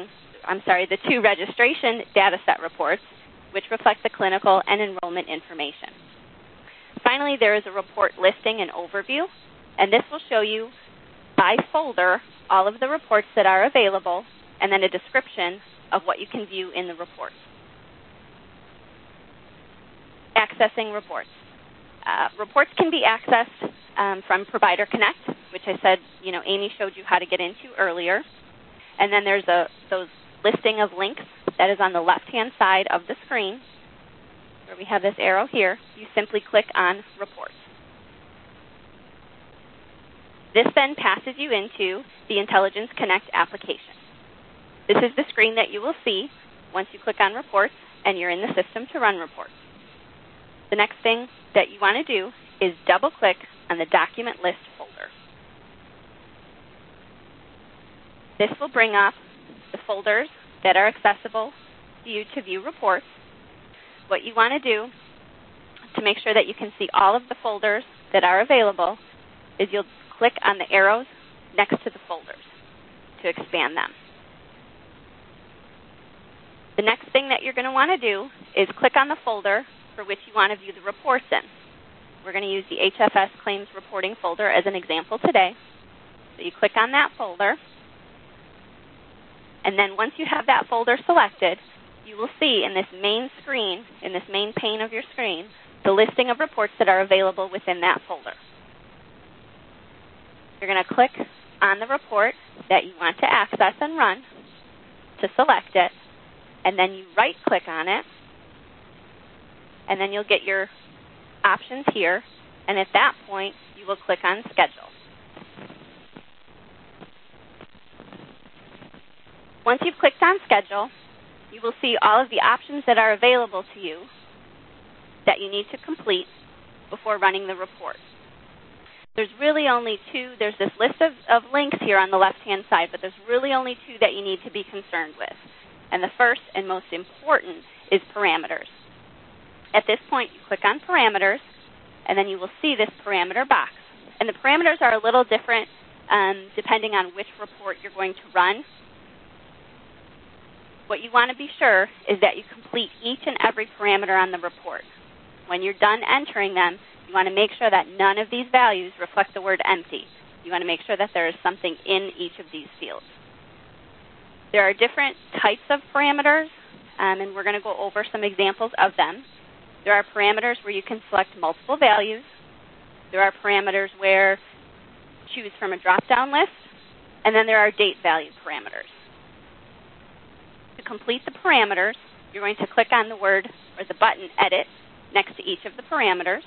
data set reports, which reflect the clinical and enrollment information. Finally, there is a report listing and overview, and this will show you by folder all of the reports that are available, and then a description of what you can view in the report. Accessing reports. Reports can be accessed from Provider Connect, which I said, Amy showed you how to get into earlier. And then there's those listing of links that is on the left-hand side of the screen, where we have this arrow here. You simply click on Reports. This then passes you into the Intelligence Connect application. This is the screen that you will see once you click on Reports, and you're in the System to Run report. The next thing that you want to do is double-click on the Document List folder. This will bring up the folders that are accessible to you to view reports. What you want to do to make sure that you can see all of the folders that are available is you'll click on the arrows next to the folders to expand them. The next thing that you're going to want to do is click on the folder for which you want to view the reports in. We're going to use the HFS Claims Reporting folder as an example today. So you click on that folder, and then once you have that folder selected, you will see in this main screen, in this main pane of your screen, the listing of reports that are available within that folder. You're going to click on the report that you want to access and run to select it, and then you right-click on it, and then you'll get your options here, and at that point, you will click on Schedule. Once you've clicked on Schedule, you will see all of the options that are available to you that you need to complete before running the report. There's really only two. There's this list of links here on the left-hand side, but there's really only two that you need to be concerned with. And the first and most important is parameters. At this point, you click on Parameters, and then you will see this parameter box. And the parameters are a little different depending on which report you're going to run. What you want to be sure is that you complete each and every parameter on the report. When you're done entering them, you want to make sure that none of these values reflect the word empty. You want to make sure that there is something in each of these fields. There are different types of parameters, and we're going to go over some examples of them. There are parameters where you can select multiple values. There are parameters where you choose from a drop-down list, and then there are date value parameters. To complete the parameters, you're going to click on the word or the button Edit next to each of the parameters.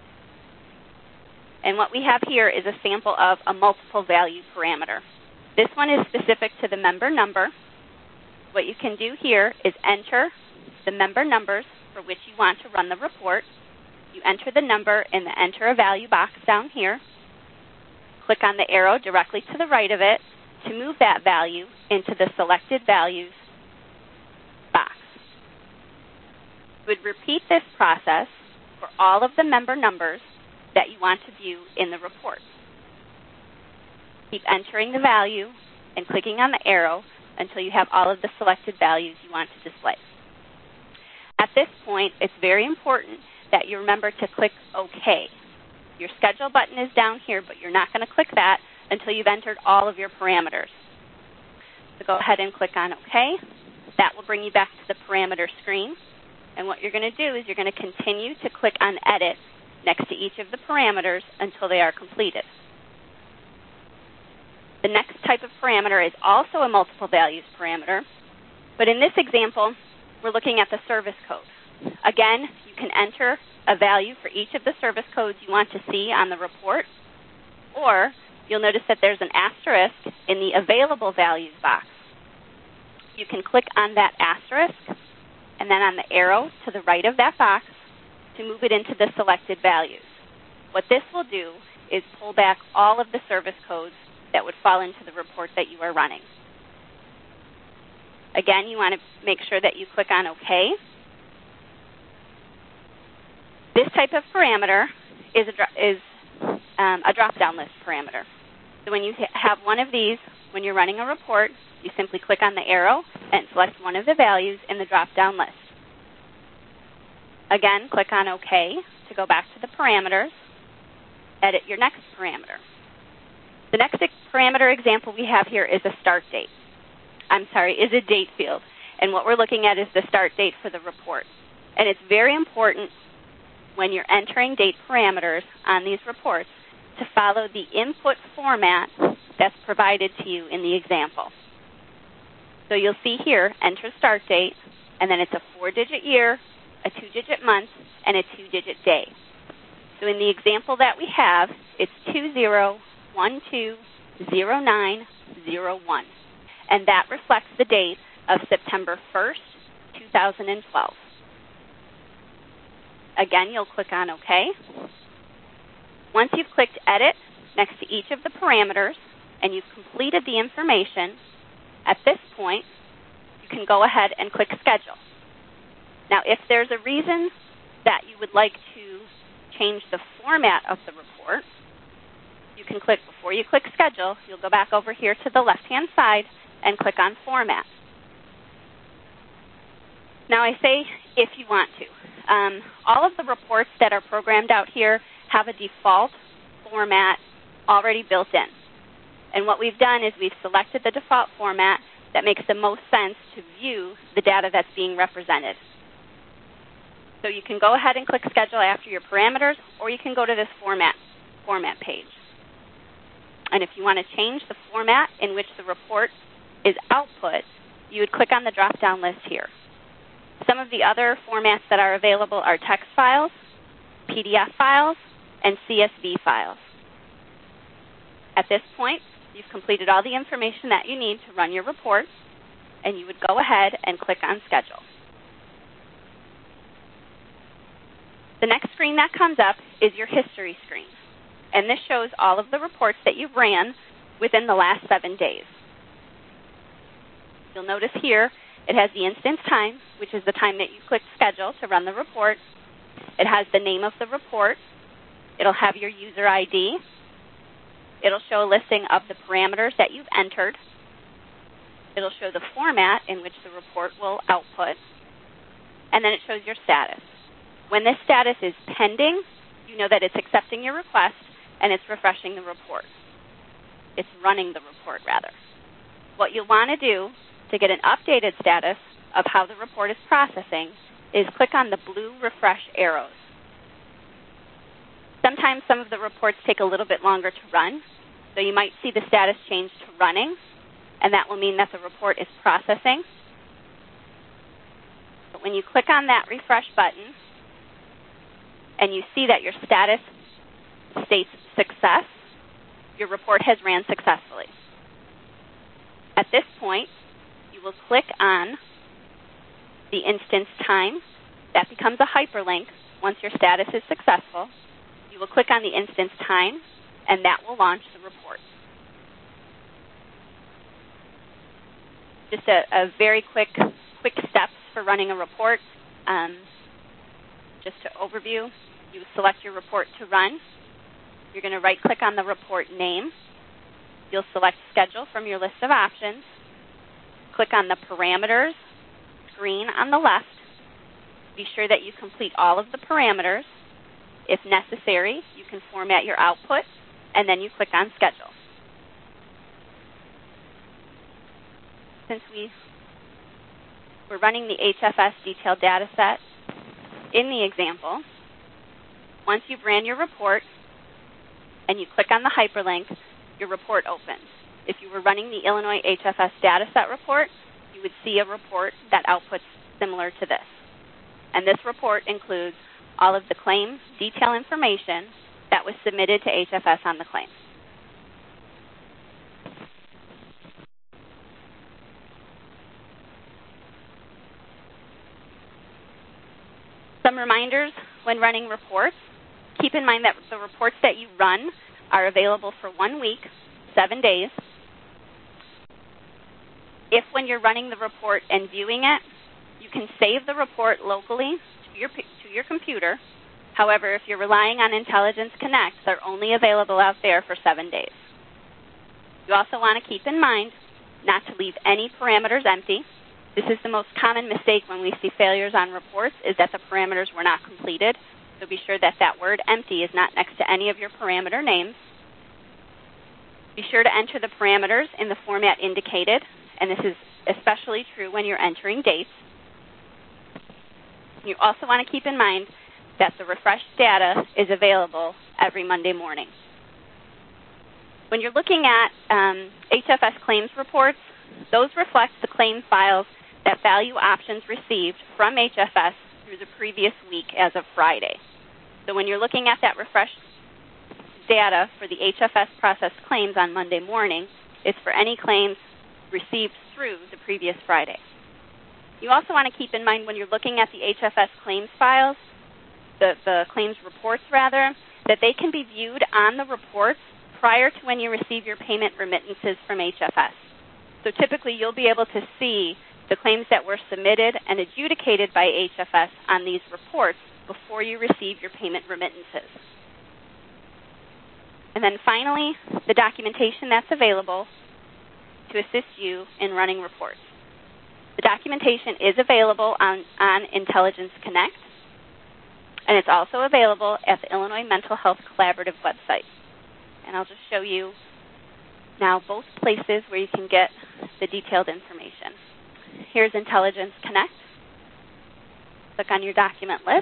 And what we have here is a sample of a multiple value parameter. This one is specific to the member number. What you can do here is enter the member numbers for which you want to run the report. You enter the number in the Enter a Value box down here. Click on the arrow directly to the right of it to move that value into the Selected Values box. You would repeat this process for all of the member numbers that you want to view in the report. Keep entering the value and clicking on the arrow until you have all of the selected values you want to display. At this point, it's very important that you remember to click OK. Your Schedule button is down here, but you're not going to click that until you've entered all of your parameters. So go ahead and click on OK. That will bring you back to the parameter screen. And what you're going to do is you're going to continue to click on Edit next to each of the parameters until they are completed. The next type of parameter is also a multiple values parameter, but in this example, we're looking at the service code. Again, you can enter a value for each of the service codes you want to see on the report, or you'll notice that there's an asterisk in the Available Values box. You can click on that asterisk and then on the arrow to the right of that box to move it into the selected values. What this will do is pull back all of the service codes that would fall into the report that you are running. Again, you want to make sure that you click on OK. This type of parameter is a drop-down list parameter. So when you have one of these, when you're running a report, you simply click on the arrow and select one of the values in the drop-down list. Again, click on OK to go back to the parameters. Edit your next parameter. The next parameter example we have here is a a date field. And what we're looking at is the start date for the report. And it's very important when you're entering date parameters on these reports to follow the input format that's provided to you in the example. So you'll see here, enter start date, and then it's a 4-digit year, a 2-digit month, and a 2-digit day. So in the example that we have, it's 20120901, and that reflects the date of September 1st, 2012. Again, you'll click on OK. Once you've clicked Edit next to each of the parameters and you've completed the information, at this point, you can go ahead and click Schedule. Now, if there's a reason that you would like to change the format of the report, you can click, before you click Schedule, you'll go back over here to the left-hand side and click on Format. Now, I say if you want to. All of the reports that are programmed out here have a default format already built in. And what we've done is we've selected the default format that makes the most sense to view the data that's being represented. So you can go ahead and click Schedule after your parameters, or you can go to this format page. And if you want to change the format in which the report is output, you would click on the drop-down list here. Some of the other formats that are available are text files, PDF files, and CSV files. At this point, you've completed all the information that you need to run your report, and you would go ahead and click on Schedule. The next screen that comes up is your history screen, and this shows all of the reports that you've ran within the last 7 days. You'll notice here it has the instance time, which is the time that you click Schedule to run the report. It has the name of the report. It'll have your user ID. It'll show a listing of the parameters that you've entered. It'll show the format in which the report will output. And then it shows your status. When this status is pending, you know that it's accepting your request and it's refreshing the report. It's running the report, rather. What you'll want to do to get an updated status of how the report is processing is click on the blue refresh arrows. Sometimes some of the reports take a little bit longer to run, so you might see the status change to running, and that will mean that the report is processing. But when you click on that refresh button and you see that your status states success, your report has ran successfully. At this point, you will click on the instance time. That becomes a hyperlink once your status is successful. You will click on the instance time, and that will launch the report. Just a very quick steps for running a report. Just to overview, you select your report to run. You're going to right-click on the report name. You'll select Schedule from your list of options. Click on the Parameters screen on the left. Be sure that you complete all of the parameters. If necessary, you can format your output, and then you click on Schedule. Since we're running the HFS detailed data set in the example, once you've ran your report and you click on the hyperlink, your report opens. If you were running the Illinois HFS data set report, you would see a report that outputs similar to this. And this report includes all of the claim detail information that was submitted to HFS on the claim. Some reminders when running reports. Keep in mind that the reports that you run are available for 1 week, 7 days. If when you're running the report and viewing it, you can save the report locally to your computer. However, if you're relying on Intelligence Connect, they're only available out there for 7 days. You also want to keep in mind not to leave any parameters empty. This is the most common mistake when we see failures on reports, is that the parameters were not completed. So be sure that that word empty is not next to any of your parameter names. Be sure to enter the parameters in the format indicated, and this is especially true when you're entering dates. You also want to keep in mind that the refreshed data is available every Monday morning. When you're looking at HFS claims reports, those reflect the claim files that Value Options received from HFS through the previous week as of Friday. So when you're looking at that refreshed data for the HFS processed claims on Monday morning, it's for any claims received through the previous Friday. You also want to keep in mind when you're looking at the HFS claims files, the claims reports rather, that they can be viewed on the reports prior to when you receive your payment remittances from HFS. So typically you'll be able to see the claims that were submitted and adjudicated by HFS on these reports before you receive your payment remittances. And then finally, the documentation that's available to assist you in running reports. The documentation is available on Intelligence Connect, and it's also available at the Illinois Mental Health Collaborative website. And I'll just show you now both places where you can get the detailed information. Here's Intelligence Connect. Click on your document list.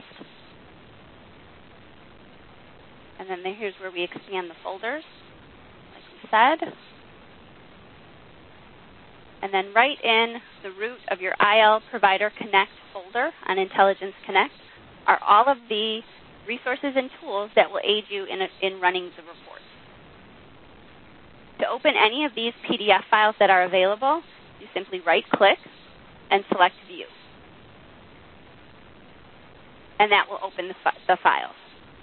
And then here's where we expand the folders, like we said. And then right in the root of your IL Provider Connect folder on Intelligence Connect are all of the resources and tools that will aid you in running the report. To open any of these PDF files that are available, you simply right-click and select View. And that will open the files.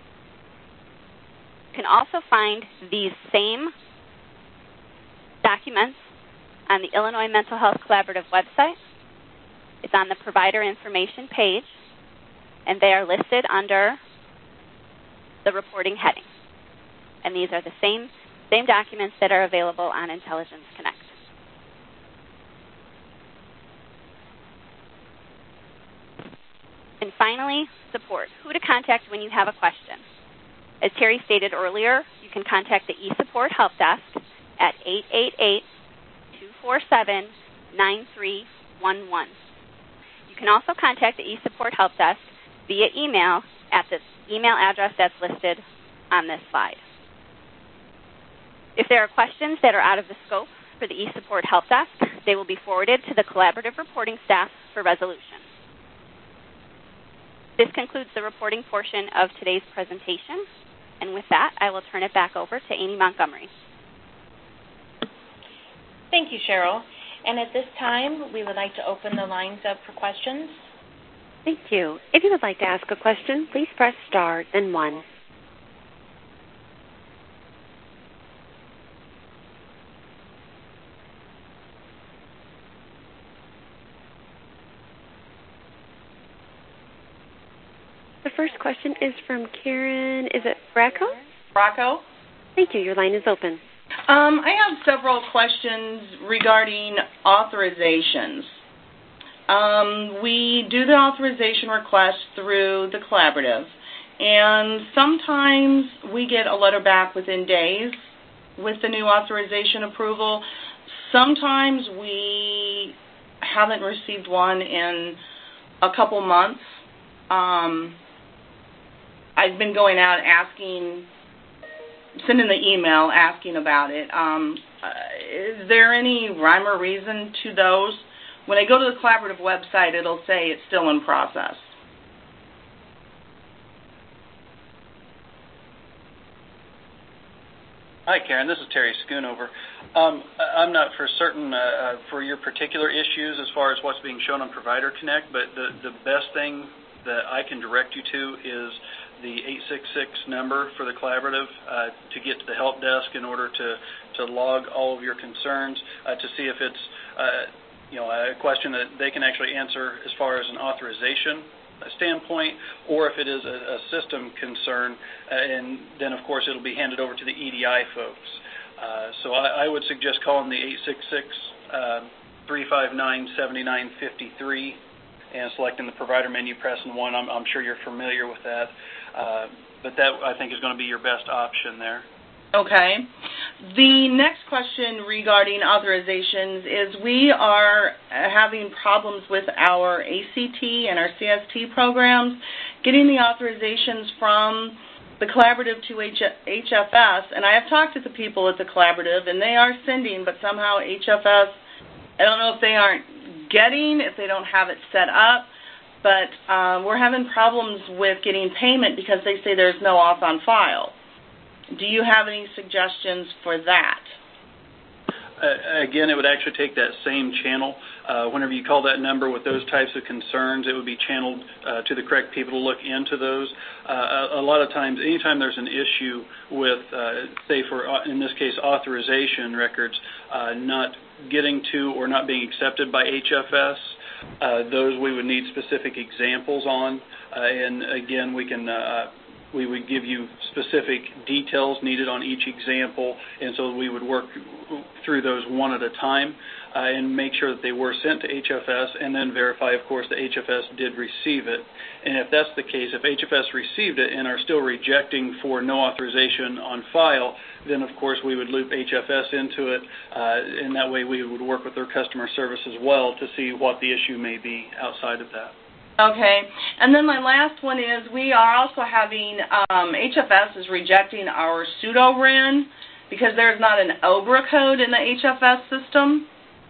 You can also find these same documents on the Illinois Mental Health Collaborative website. It's on the Provider Information page, and they are listed under the reporting heading. And these are the same documents that are available on Intelligence Connect. And finally, support. Who to contact when you have a question. As Terry stated earlier, you can contact the eSupport Help Desk at 888-247-9311. You can also contact the eSupport Help Desk via email at the email address that's listed on this slide. If there are questions that are out of the scope for the eSupport Help Desk, they will be forwarded to the collaborative reporting staff for resolution. This concludes the reporting portion of today's presentation. And with that, I will turn it back over to Amy Montgomery. Thank you, Cheryl. And at this time, we would like to open the lines up for questions. Thank you. If you would like to ask a question, please press star, then 1. The first question is from Karen, is it Bracco? Bracco. Thank you. Your line is open. I have several questions regarding authorizations. We do the authorization request through the collaborative, and sometimes we get a letter back within days with the new authorization approval. Sometimes we haven't received one in a couple months. I've been going out sending the email asking about it. Is there any rhyme or reason to those? When I go to the collaborative website, it'll say it's still in process. Hi, Karen. This is Terry Schoonover. I'm not for certain for your particular issues as far as what's being shown on Provider Connect, but the best thing that I can direct you to is the 866 number for the collaborative to get to the help desk in order to log all of your concerns to see if it's a question that they can actually answer as far as an authorization standpoint, or if it is a system concern, and then of course it'll be handed over to the EDI folks. So I would suggest calling the 866-359-7953 and selecting the provider menu, pressing 1. I'm sure you're familiar with that. But that, I think, is going to be your best option there. Okay. The next question regarding authorizations is we are having problems with our ACT and our CST programs, getting the authorizations from the collaborative to HFS. And I have talked to the people at the collaborative, and they are sending, but somehow HFS, I don't know if they aren't getting, if they don't have it set up, but we're having problems with getting payment because they say there's no auth on file. Do you have any suggestions for that? Again, it would actually take that same channel. Whenever you call that number with those types of concerns, it would be channeled to the correct people to look into those. A lot of times, anytime there's an issue with, say, for in this case, authorization records not getting to or not being accepted by HFS, those we would need specific examples on. And again, we would give you specific details needed on each example, and so we would work through those one at a time and make sure that they were sent to HFS, and then verify, of course, that HFS did receive it. And if that's the case, if HFS received it and are still rejecting for no authorization on file, then, of course, we would loop HFS into it, and that way we would work with their customer service as well to see what the issue may be outside of that. Okay. And then my last one is we are also having, HFS is rejecting our pseudo-RIN because there's not an OBRA code in the HFS system.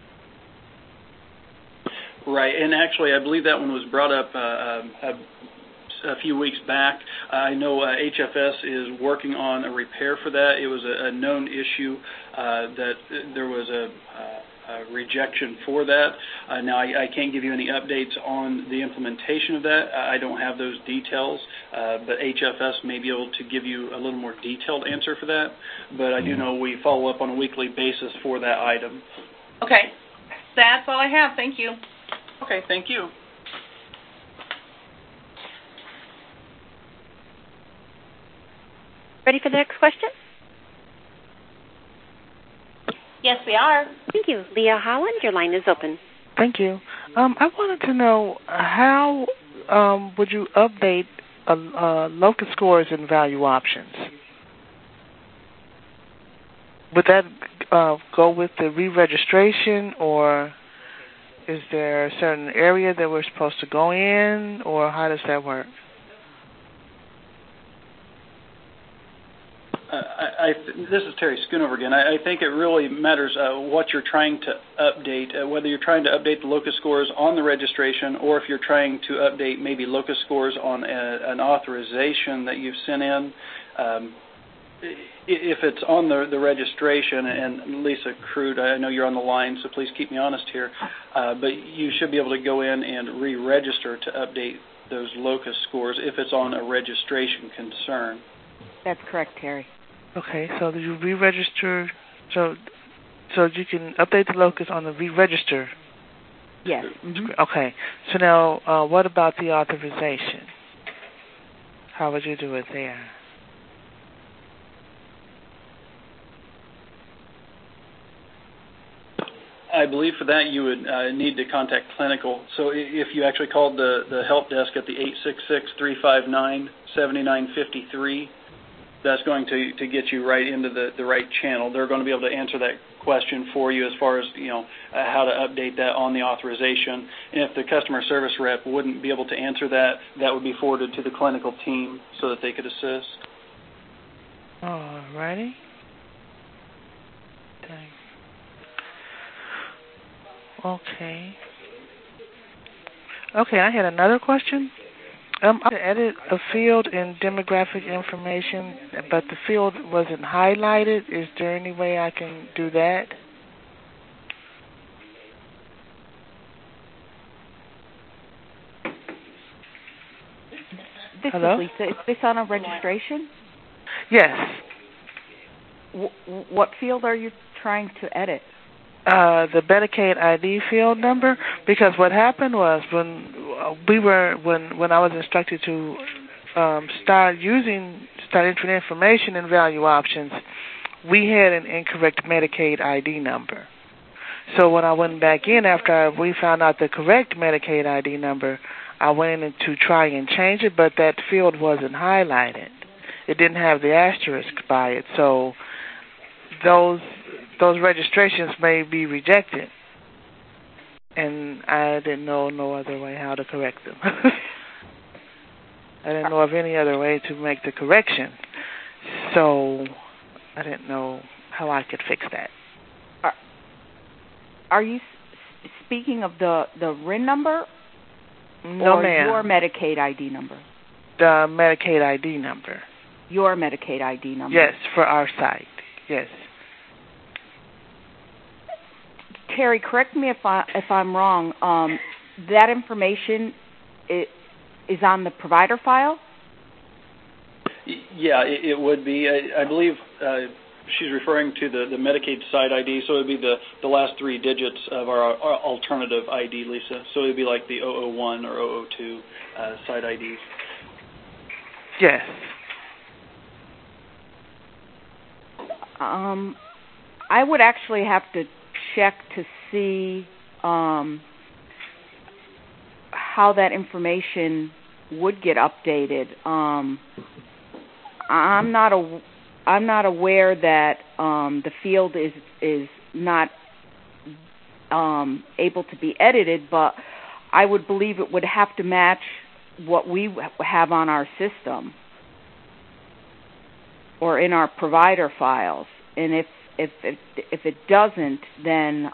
Right. And actually, I believe that one was brought up a few weeks back. I know HFS is working on a repair for that. It was a known issue that there was a rejection for that. Now, I can't give you any updates on the implementation of that. I don't have those details, but HFS may be able to give you a little more detailed answer for that. But I do know we follow up on a weekly basis for that item. Okay. That's all I have. Thank you. Okay, thank you. Ready for the next question? Yes, we are. Thank you. Leah Holland, your line is open. Thank you. I wanted to know how would you update locus scores and value options? Would that go with the re-registration, or is there a certain area that we're supposed to go in, or how does that work? This is Terry Schoonover again. I think it really matters what you're trying to update, whether you're trying to update the locus scores on the registration, or if you're trying to update maybe locus scores on an authorization that you've sent in. If it's on the registration, and Lisa Crude, I know you're on the line, so please keep me honest here, but you should be able to go in and re-register to update those locus scores if it's on a registration concern. That's correct, Terry. Okay, so you re-register, so you can update the locus on the re-register? Yes. Mm-hmm. Okay, so now what about the authorization? How would you do it there? I believe for that you would need to contact clinical. So if you actually called the help desk at the 866-359-7953, that's going to get you right into the right channel. They're going to be able to answer that question for you as far as, how to update that on the authorization. And if the customer service rep wouldn't be able to answer that, that would be forwarded to the clinical team so that they could assist. All righty. Thanks. Okay. Okay, I had another question. I edit a field in demographic information, but the field wasn't highlighted. Is there any way I can do that? Hello? Is Lisa. Is this on a registration? Yes. What field are you trying to edit? The Medicaid ID field number, because what happened was when I was instructed to start entering information in value options, we had an incorrect Medicaid ID number. So when I went back in after we found out the correct Medicaid ID number, I went in to try and change it, but that field wasn't highlighted. It didn't have the asterisk by it, so those registrations may be rejected, and I didn't know no other way how to correct them. I didn't know of any other way to make the correction, so I didn't know how I could fix that. Are you speaking of the RIN number? No, or ma'am. Your Medicaid ID number? The Medicaid ID number. Your Medicaid ID number? Yes, for our site, yes. Terry, correct me if I'm wrong. That information is on the provider file? Yeah, it would be. I believe she's referring to the Medicaid site ID, so it would be the last 3 digits of our alternative ID, Lisa. So it would be like the 001 or 002 site IDs. Yes. I would actually have to check to see how that information would get updated. I'm not aware that the field is not able to be edited, but I would believe it would have to match what we have on our system or in our provider files. And if it doesn't, then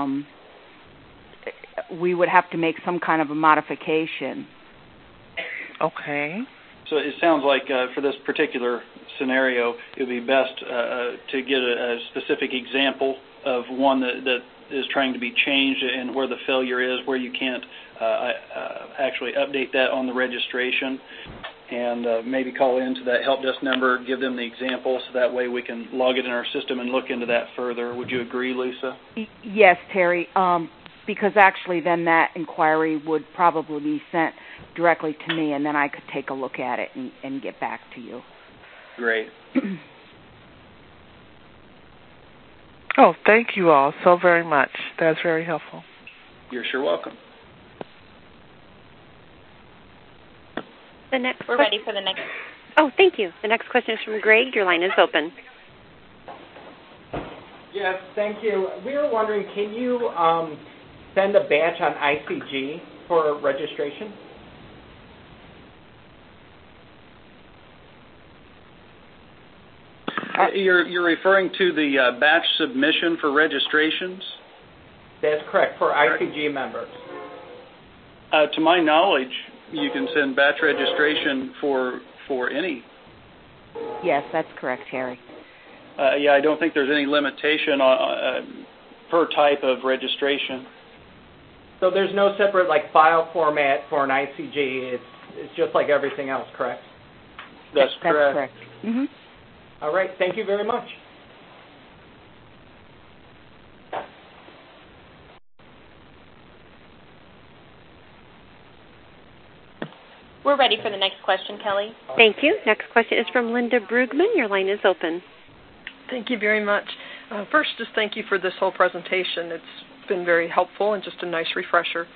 we would have to make some kind of a modification. Okay. So it sounds like for this particular scenario, it would be best to get a specific example of one that is trying to be changed and where the failure is, where you can't actually update that on the registration, and maybe call into that help desk number, give them the example, so that way we can log it in our system and look into that further. Would you agree, Lisa? Yes, Terry, because actually then that inquiry would probably be sent directly to me, and then I could take a look at it and get back to you. Great. Oh, thank you all so very much. That's very helpful. You're sure welcome. We're ready for the next. Oh, thank you. The next question is from Greg. Your line is open. Yes, thank you. We were wondering, can you send a batch on ICG for registration? You're referring to the batch submission for registrations? That's correct, for ICG members. To my knowledge, you can send batch registration for any. Yes, that's correct, Terry. Yeah, I don't think there's any limitation on per type of registration. So there's no separate file format for an ICG. It's just like everything else, correct? That's correct. That's correct. Mm-hmm. All right. Thank you very much. We're ready for the next question, Kelly. Thank you. Next question is from Linda Brugman. Your line is open. Thank you very much. First, just thank you for this whole presentation. It's been very helpful and just a nice refresher.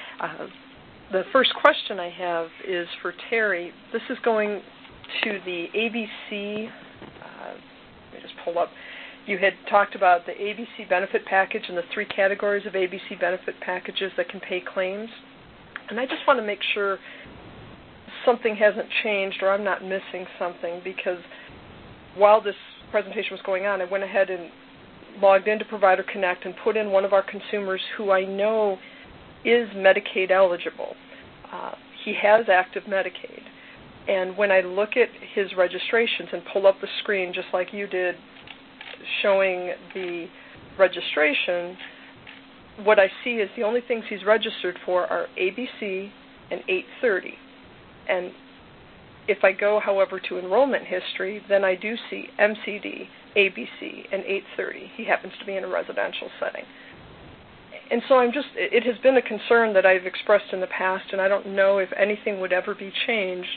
The first question I have is for Terry. This is going to the ABC. Let me just pull up. You had talked about the ABC benefit package and the 3 categories of ABC benefit packages that can pay claims. And I just want to make sure something hasn't changed or I'm not missing something, because while this presentation was going on, I went ahead and logged into Provider Connect and put in one of our consumers who I know is Medicaid eligible. He has active Medicaid. And when I look at his registrations and pull up the screen just like you did showing the registration, what I see is the only things he's registered for are ABC and 830. And if I go, however, to enrollment history, then I do see MCD, ABC, and 830. He happens to be in a residential setting. And so it has been a concern that I've expressed in the past, and I don't know if anything would ever be changed,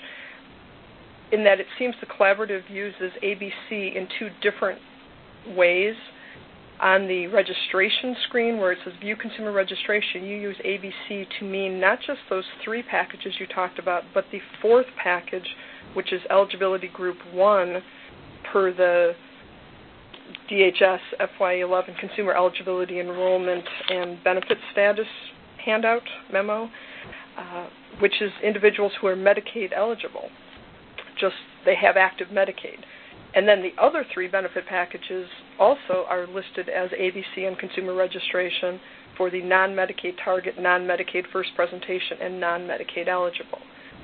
in that it seems the collaborative uses ABC in 2 different ways. On the registration screen where it says View Consumer Registration, you use ABC to mean not just those 3 packages you talked about, but the 4th package, which is Eligibility Group 1 per the DHS FY11 Consumer Eligibility Enrollment and Benefit Status handout memo, which is individuals who are Medicaid eligible. Just they have active Medicaid. And then the other 3 benefit packages also are listed as ABC and consumer registration for the non-Medicaid target, non-Medicaid first presentation, and non-Medicaid eligible.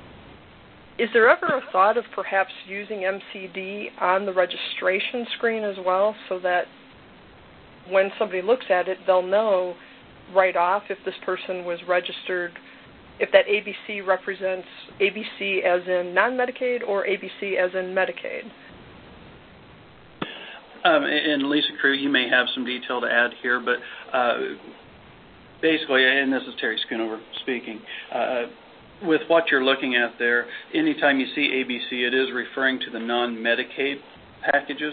Is there ever a thought of perhaps using MCD on the registration screen as well, so that when somebody looks at it, they'll know right off if this person was registered, if that ABC represents ABC as in non-Medicaid or ABC as in Medicaid. And Lisa Crew, you may have some detail to add here, but basically, and this is Terry Schoonover speaking, with what you're looking at there, anytime you see ABC, it is referring to the non-Medicaid packages.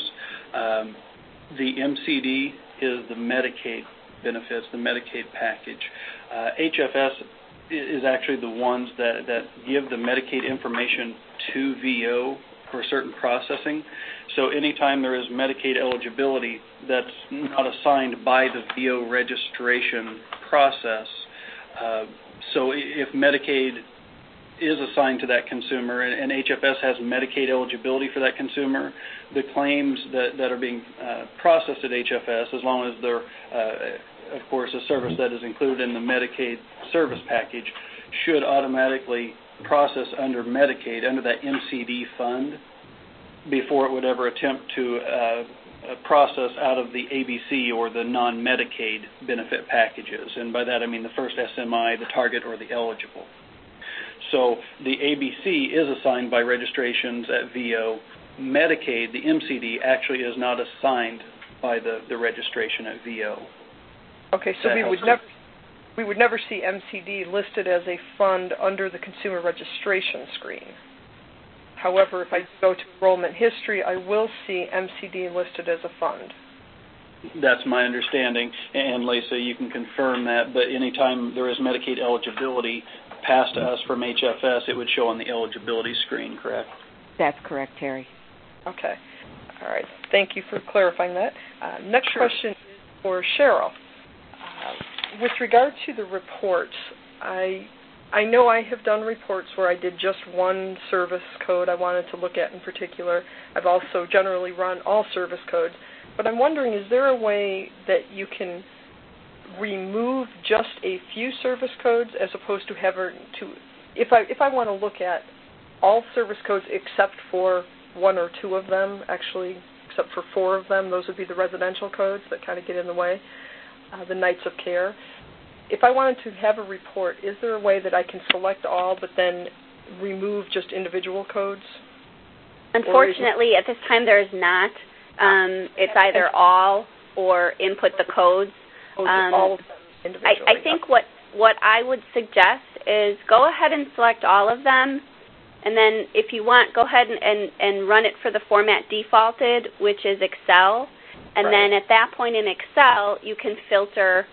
The MCD is the Medicaid benefits, the Medicaid package. HFS is actually the ones that give the Medicaid information to VO for certain processing. So anytime there is Medicaid eligibility that's not assigned by the VO registration process, so if Medicaid is assigned to that consumer and HFS has Medicaid eligibility for that consumer, the claims that are being processed at HFS, as long as they're, of course, a service that is included in the Medicaid service package, should automatically process under Medicaid, under that MCD fund, before it would ever attempt to process out of the ABC or the non-Medicaid benefit packages. And by that I mean the first SMI, the target, or the eligible. So the ABC is assigned by registrations at VO. Medicaid, the MCD, actually is not assigned by the registration at VO. Okay, so we would never see MCD listed as a fund under the consumer registration screen. However, if I go to enrollment history, I will see MCD listed as a fund. That's my understanding, and Lisa, you can confirm that, but anytime there is Medicaid eligibility passed to us from HFS, it would show on the eligibility screen, correct? That's correct, Terry. Okay. All right. Thank you for clarifying that. Next question is for Cheryl. With regard to the reports, I know I have done reports where I did just one service code I wanted to look at in particular. I've also generally run all service codes. But I'm wondering, is there a way that you can remove just a few service codes as opposed to having to, if I want to look at all service codes except for one or two of them, actually, except for four of them, those would be the residential codes that kind of get in the way, the nights of care. If I wanted to have a report, is there a way that I can select all but then remove just individual codes? Unfortunately, at this time there is not. It's either all or input the codes. All individually. I think what I would suggest is go ahead and select all of them, and then if you want, go ahead and run it for the format defaulted, which is Excel. And then at that point in Excel, you can filter,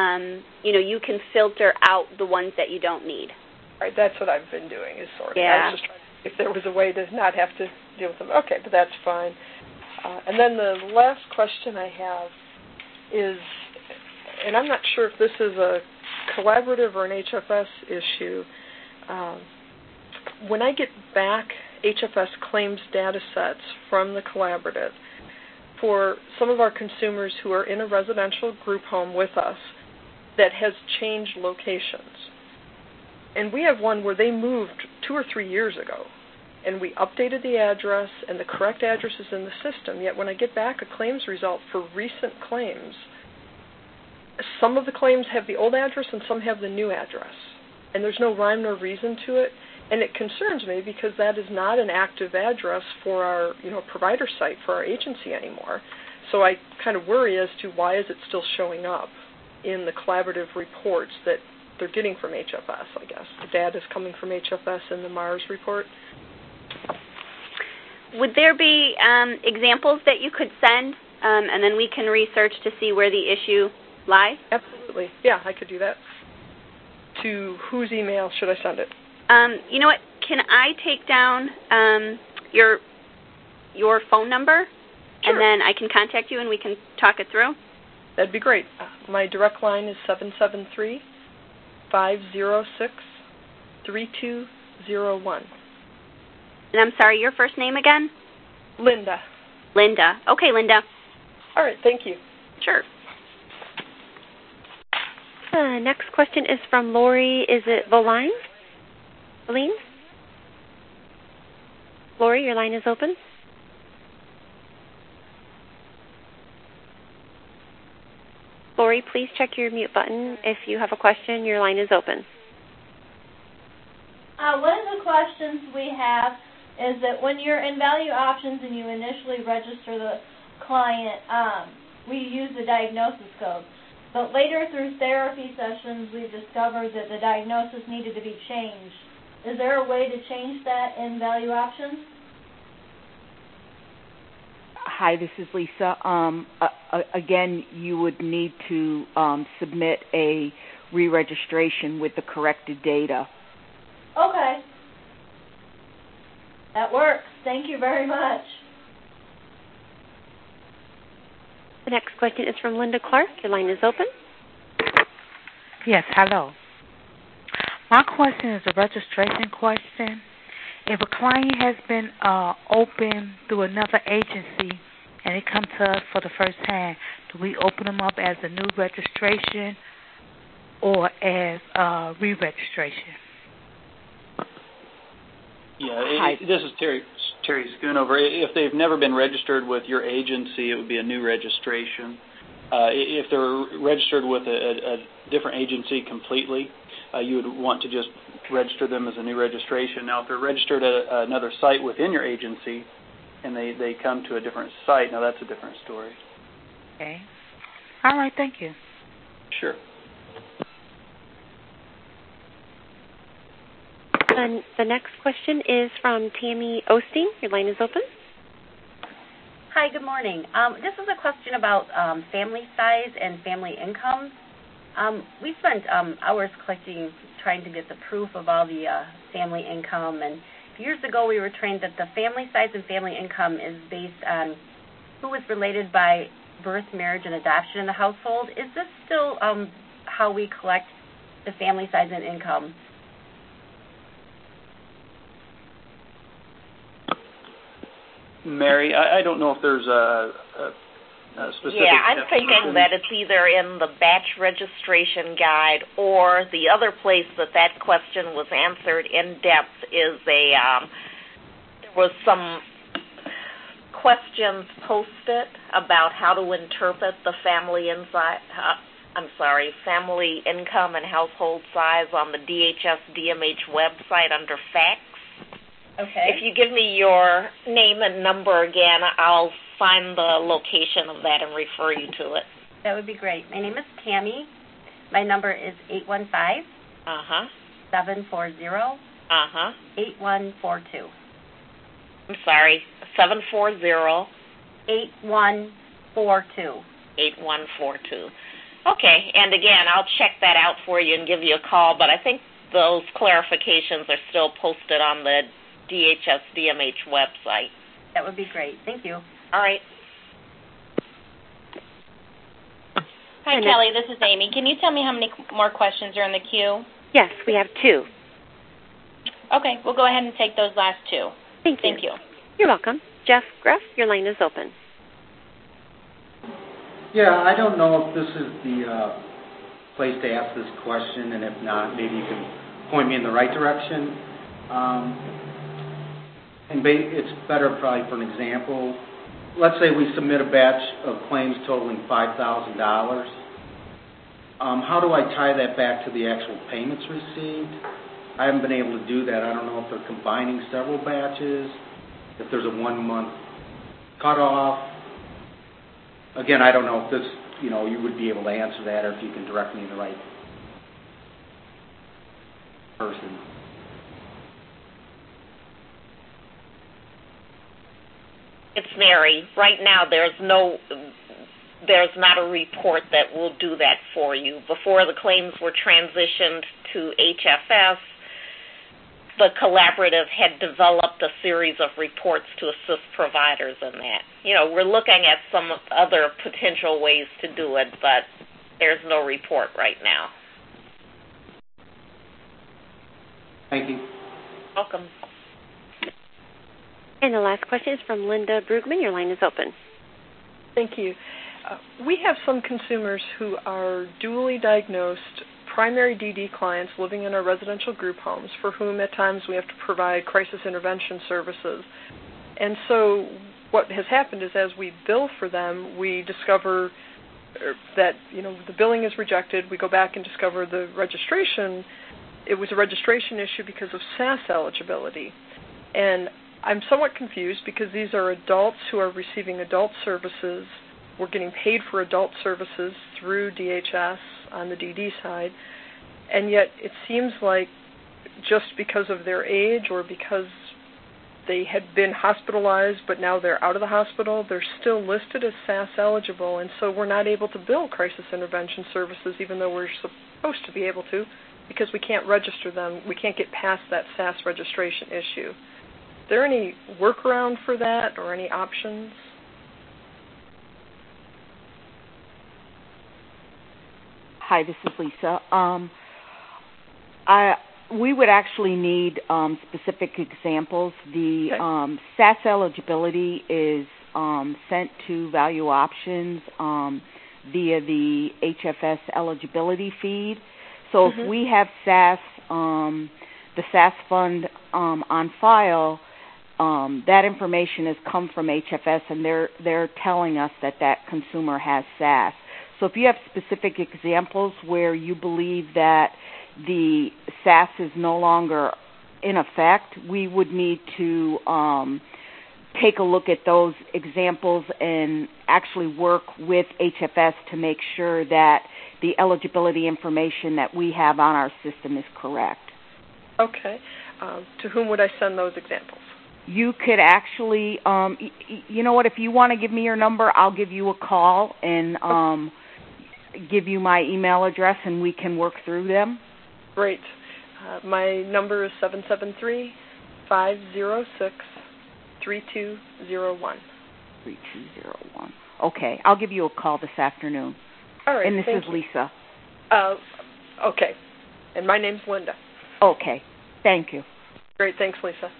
you can filter out the ones that you don't need. Right, that's what I've been doing, is sorting. Yeah. I was just trying to, if there was a way to not have to deal with them. Okay, but that's fine. And then the last question I have is, and I'm not sure if this is a collaborative or an HFS issue, when I get back HFS claims data sets from the collaborative, for some of our consumers who are in a residential group home with us that has changed locations. And we have one where they moved 2 or 3 years ago, and we updated the address, and the correct address is in the system. Yet when I get back a claims result for recent claims, some of the claims have the old address and some have the new address. And there's no rhyme nor reason to it. And it concerns me because that is not an active address for our provider site for our agency anymore. So I kind of worry as to why is it still showing up in the collaborative reports that they're getting from HFS, I guess. The data is coming from HFS in the MARS report. Would there be examples that you could send, and then we can research to see where the issue lies? Absolutely. Yeah, I could do that. To whose email should I send it? You know what? Can I take down your phone number, Sure. and then I can contact you and we can talk it through? That'd be great. My direct line is 773-506-3201. And I'm sorry, your first name again? Linda. Linda. Okay, Linda. All right, thank you. Sure. Next question is from Lori. Is it Voline? Voline? Lori, your line is open. Lori, please check your mute button. If you have a question, your line is open. One of the questions we have is that when you're in Value Options and you initially register the client, we use the diagnosis code. But later through therapy sessions, we discovered that the diagnosis needed to be changed. Is there a way to change that in Value Options? Hi, this is Lisa. Again, you would need to submit a re-registration with the corrected data. Okay. That works. Thank you very much. The next question is from Linda Clark. Your line is open. Yes, hello. My question is a registration question. If a client has been opened through another agency and it comes to us for the first time, do we open them up as a new registration or as a re-registration? Yeah, this is Terry Schoonover. If they've never been registered with your agency, it would be a new registration. If they're registered with a different agency completely, you would want to just register them as a new registration. Now, if they're registered at another site within your agency and they come to a different site, now that's a different story. Okay. All right, thank you. Sure. And the next question is from Tammy Osteen. Your line is open. Hi, good morning. This is a question about family size and family income. We spent hours trying to get the proof of all the family income, and years ago we were trained that the family size and family income is based on who was related by birth, marriage, and adoption in the household. Is this still how we collect the family size and income? Mary, I don't know if there's a specific... Yeah, I'm thinking that it's either in the batch registration guide or the other place that question was answered in depth is there was some questions posted about how to interpret the family income and household size on the DHS-DMH website under facts. Okay. If you give me your name and number again, I'll find the location of that and refer you to it. That would be great. My name is Tammy. My number is 815 740 8142. I'm sorry, 740 8142. 8142. Okay, and again, I'll check that out for you and give you a call, but I think those clarifications are still posted on the DHS-DMH website. That would be great. Thank you. All right. Hi, Kelly. This is Amy. Can you tell me how many more questions are in the queue? Yes, we have 2. Okay, we'll go ahead and take those last 2. Thank you. You're welcome. Jeff Greff, your line is open. Yeah, I don't know if this is the place to ask this question, and if not, maybe you can point me in the right direction. It's better probably for an example. Let's say we submit a batch of claims totaling $5,000. How do I tie that back to the actual payments received? I haven't been able to do that. I don't know if they're combining several batches, if there's a 1-month cutoff. Again, I don't know if this, you would be able to answer that, or if you can direct me in the right person. It's Mary. Right now, there's not a report that will do that for you. Before the claims were transitioned to HFS, the collaborative had developed a series of reports to assist providers in that. We're looking at some other potential ways to do it, but there's no report right now. Thank you. Welcome. And the last question is from Linda Brugman. Your line is open. Thank you. We have some consumers who are dually diagnosed primary DD clients living in our residential group homes for whom at times we have to provide crisis intervention services. And so what has happened is as we bill for them, we discover that, the billing is rejected. We go back and discover the registration. It was a registration issue because of SAS eligibility. And I'm somewhat confused because these are adults who are receiving adult services. We're getting paid for adult services through DHS on the DD side. And yet it seems like just because of their age or because they had been hospitalized but now they're out of the hospital, they're still listed as SAS eligible, and so we're not able to bill crisis intervention services even though we're supposed to be able to, because we can't register them. We can't get past that SAS registration issue. Is there any workaround for that or any options? Hi, this is Lisa. We would actually need specific examples. The SAS eligibility is sent to Value Options via the HFS eligibility feed. So if we have SAS, the SAS fund on file, that information has come from HFS, and they're telling us that consumer has SAS. So if you have specific examples where you believe that the SAS is no longer in effect, we would need to take a look at those examples and actually work with HFS to make sure that the eligibility information that we have on our system is correct. Okay. To whom would I send those examples? You could actually, you know what, if you want to give me your number, I'll give you a call and give you my email address and we can work through them. Great. My number is 773-506-3201. 3201. Okay, I'll give you a call this afternoon. All right. And this is Lisa. Okay. And my name's Linda. Okay. Thank you. Great. Thanks, Lisa.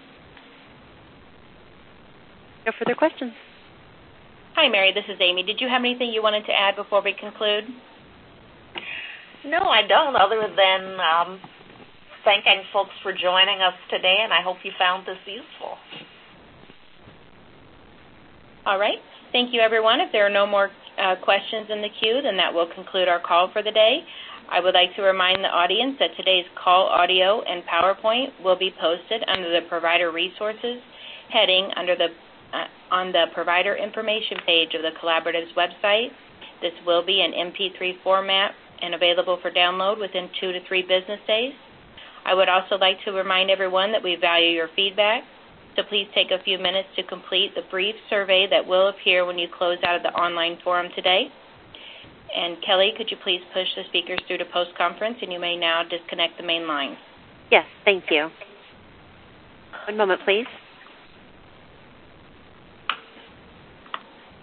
No further questions. Hi, Mary. This is Amy. Did you have anything you wanted to add before we conclude? No, I don't, other than thanking folks for joining us today, and I hope you found this useful. All right. Thank you, everyone. If there are no more questions in the queue, then that will conclude our call for the day. I would like to remind the audience that today's call audio and PowerPoint will be posted under the Provider Resources heading on the Provider Information page of the Collaborative's website. This will be in MP3 format and available for download within 2 to 3 business days. I would also like to remind everyone that we value your feedback, so please take a few minutes to complete the brief survey that will appear when you close out of the online forum today. And Kelly, could you please push the speakers through to post-conference, and you may now disconnect the main line. Yes, thank you. One moment, please.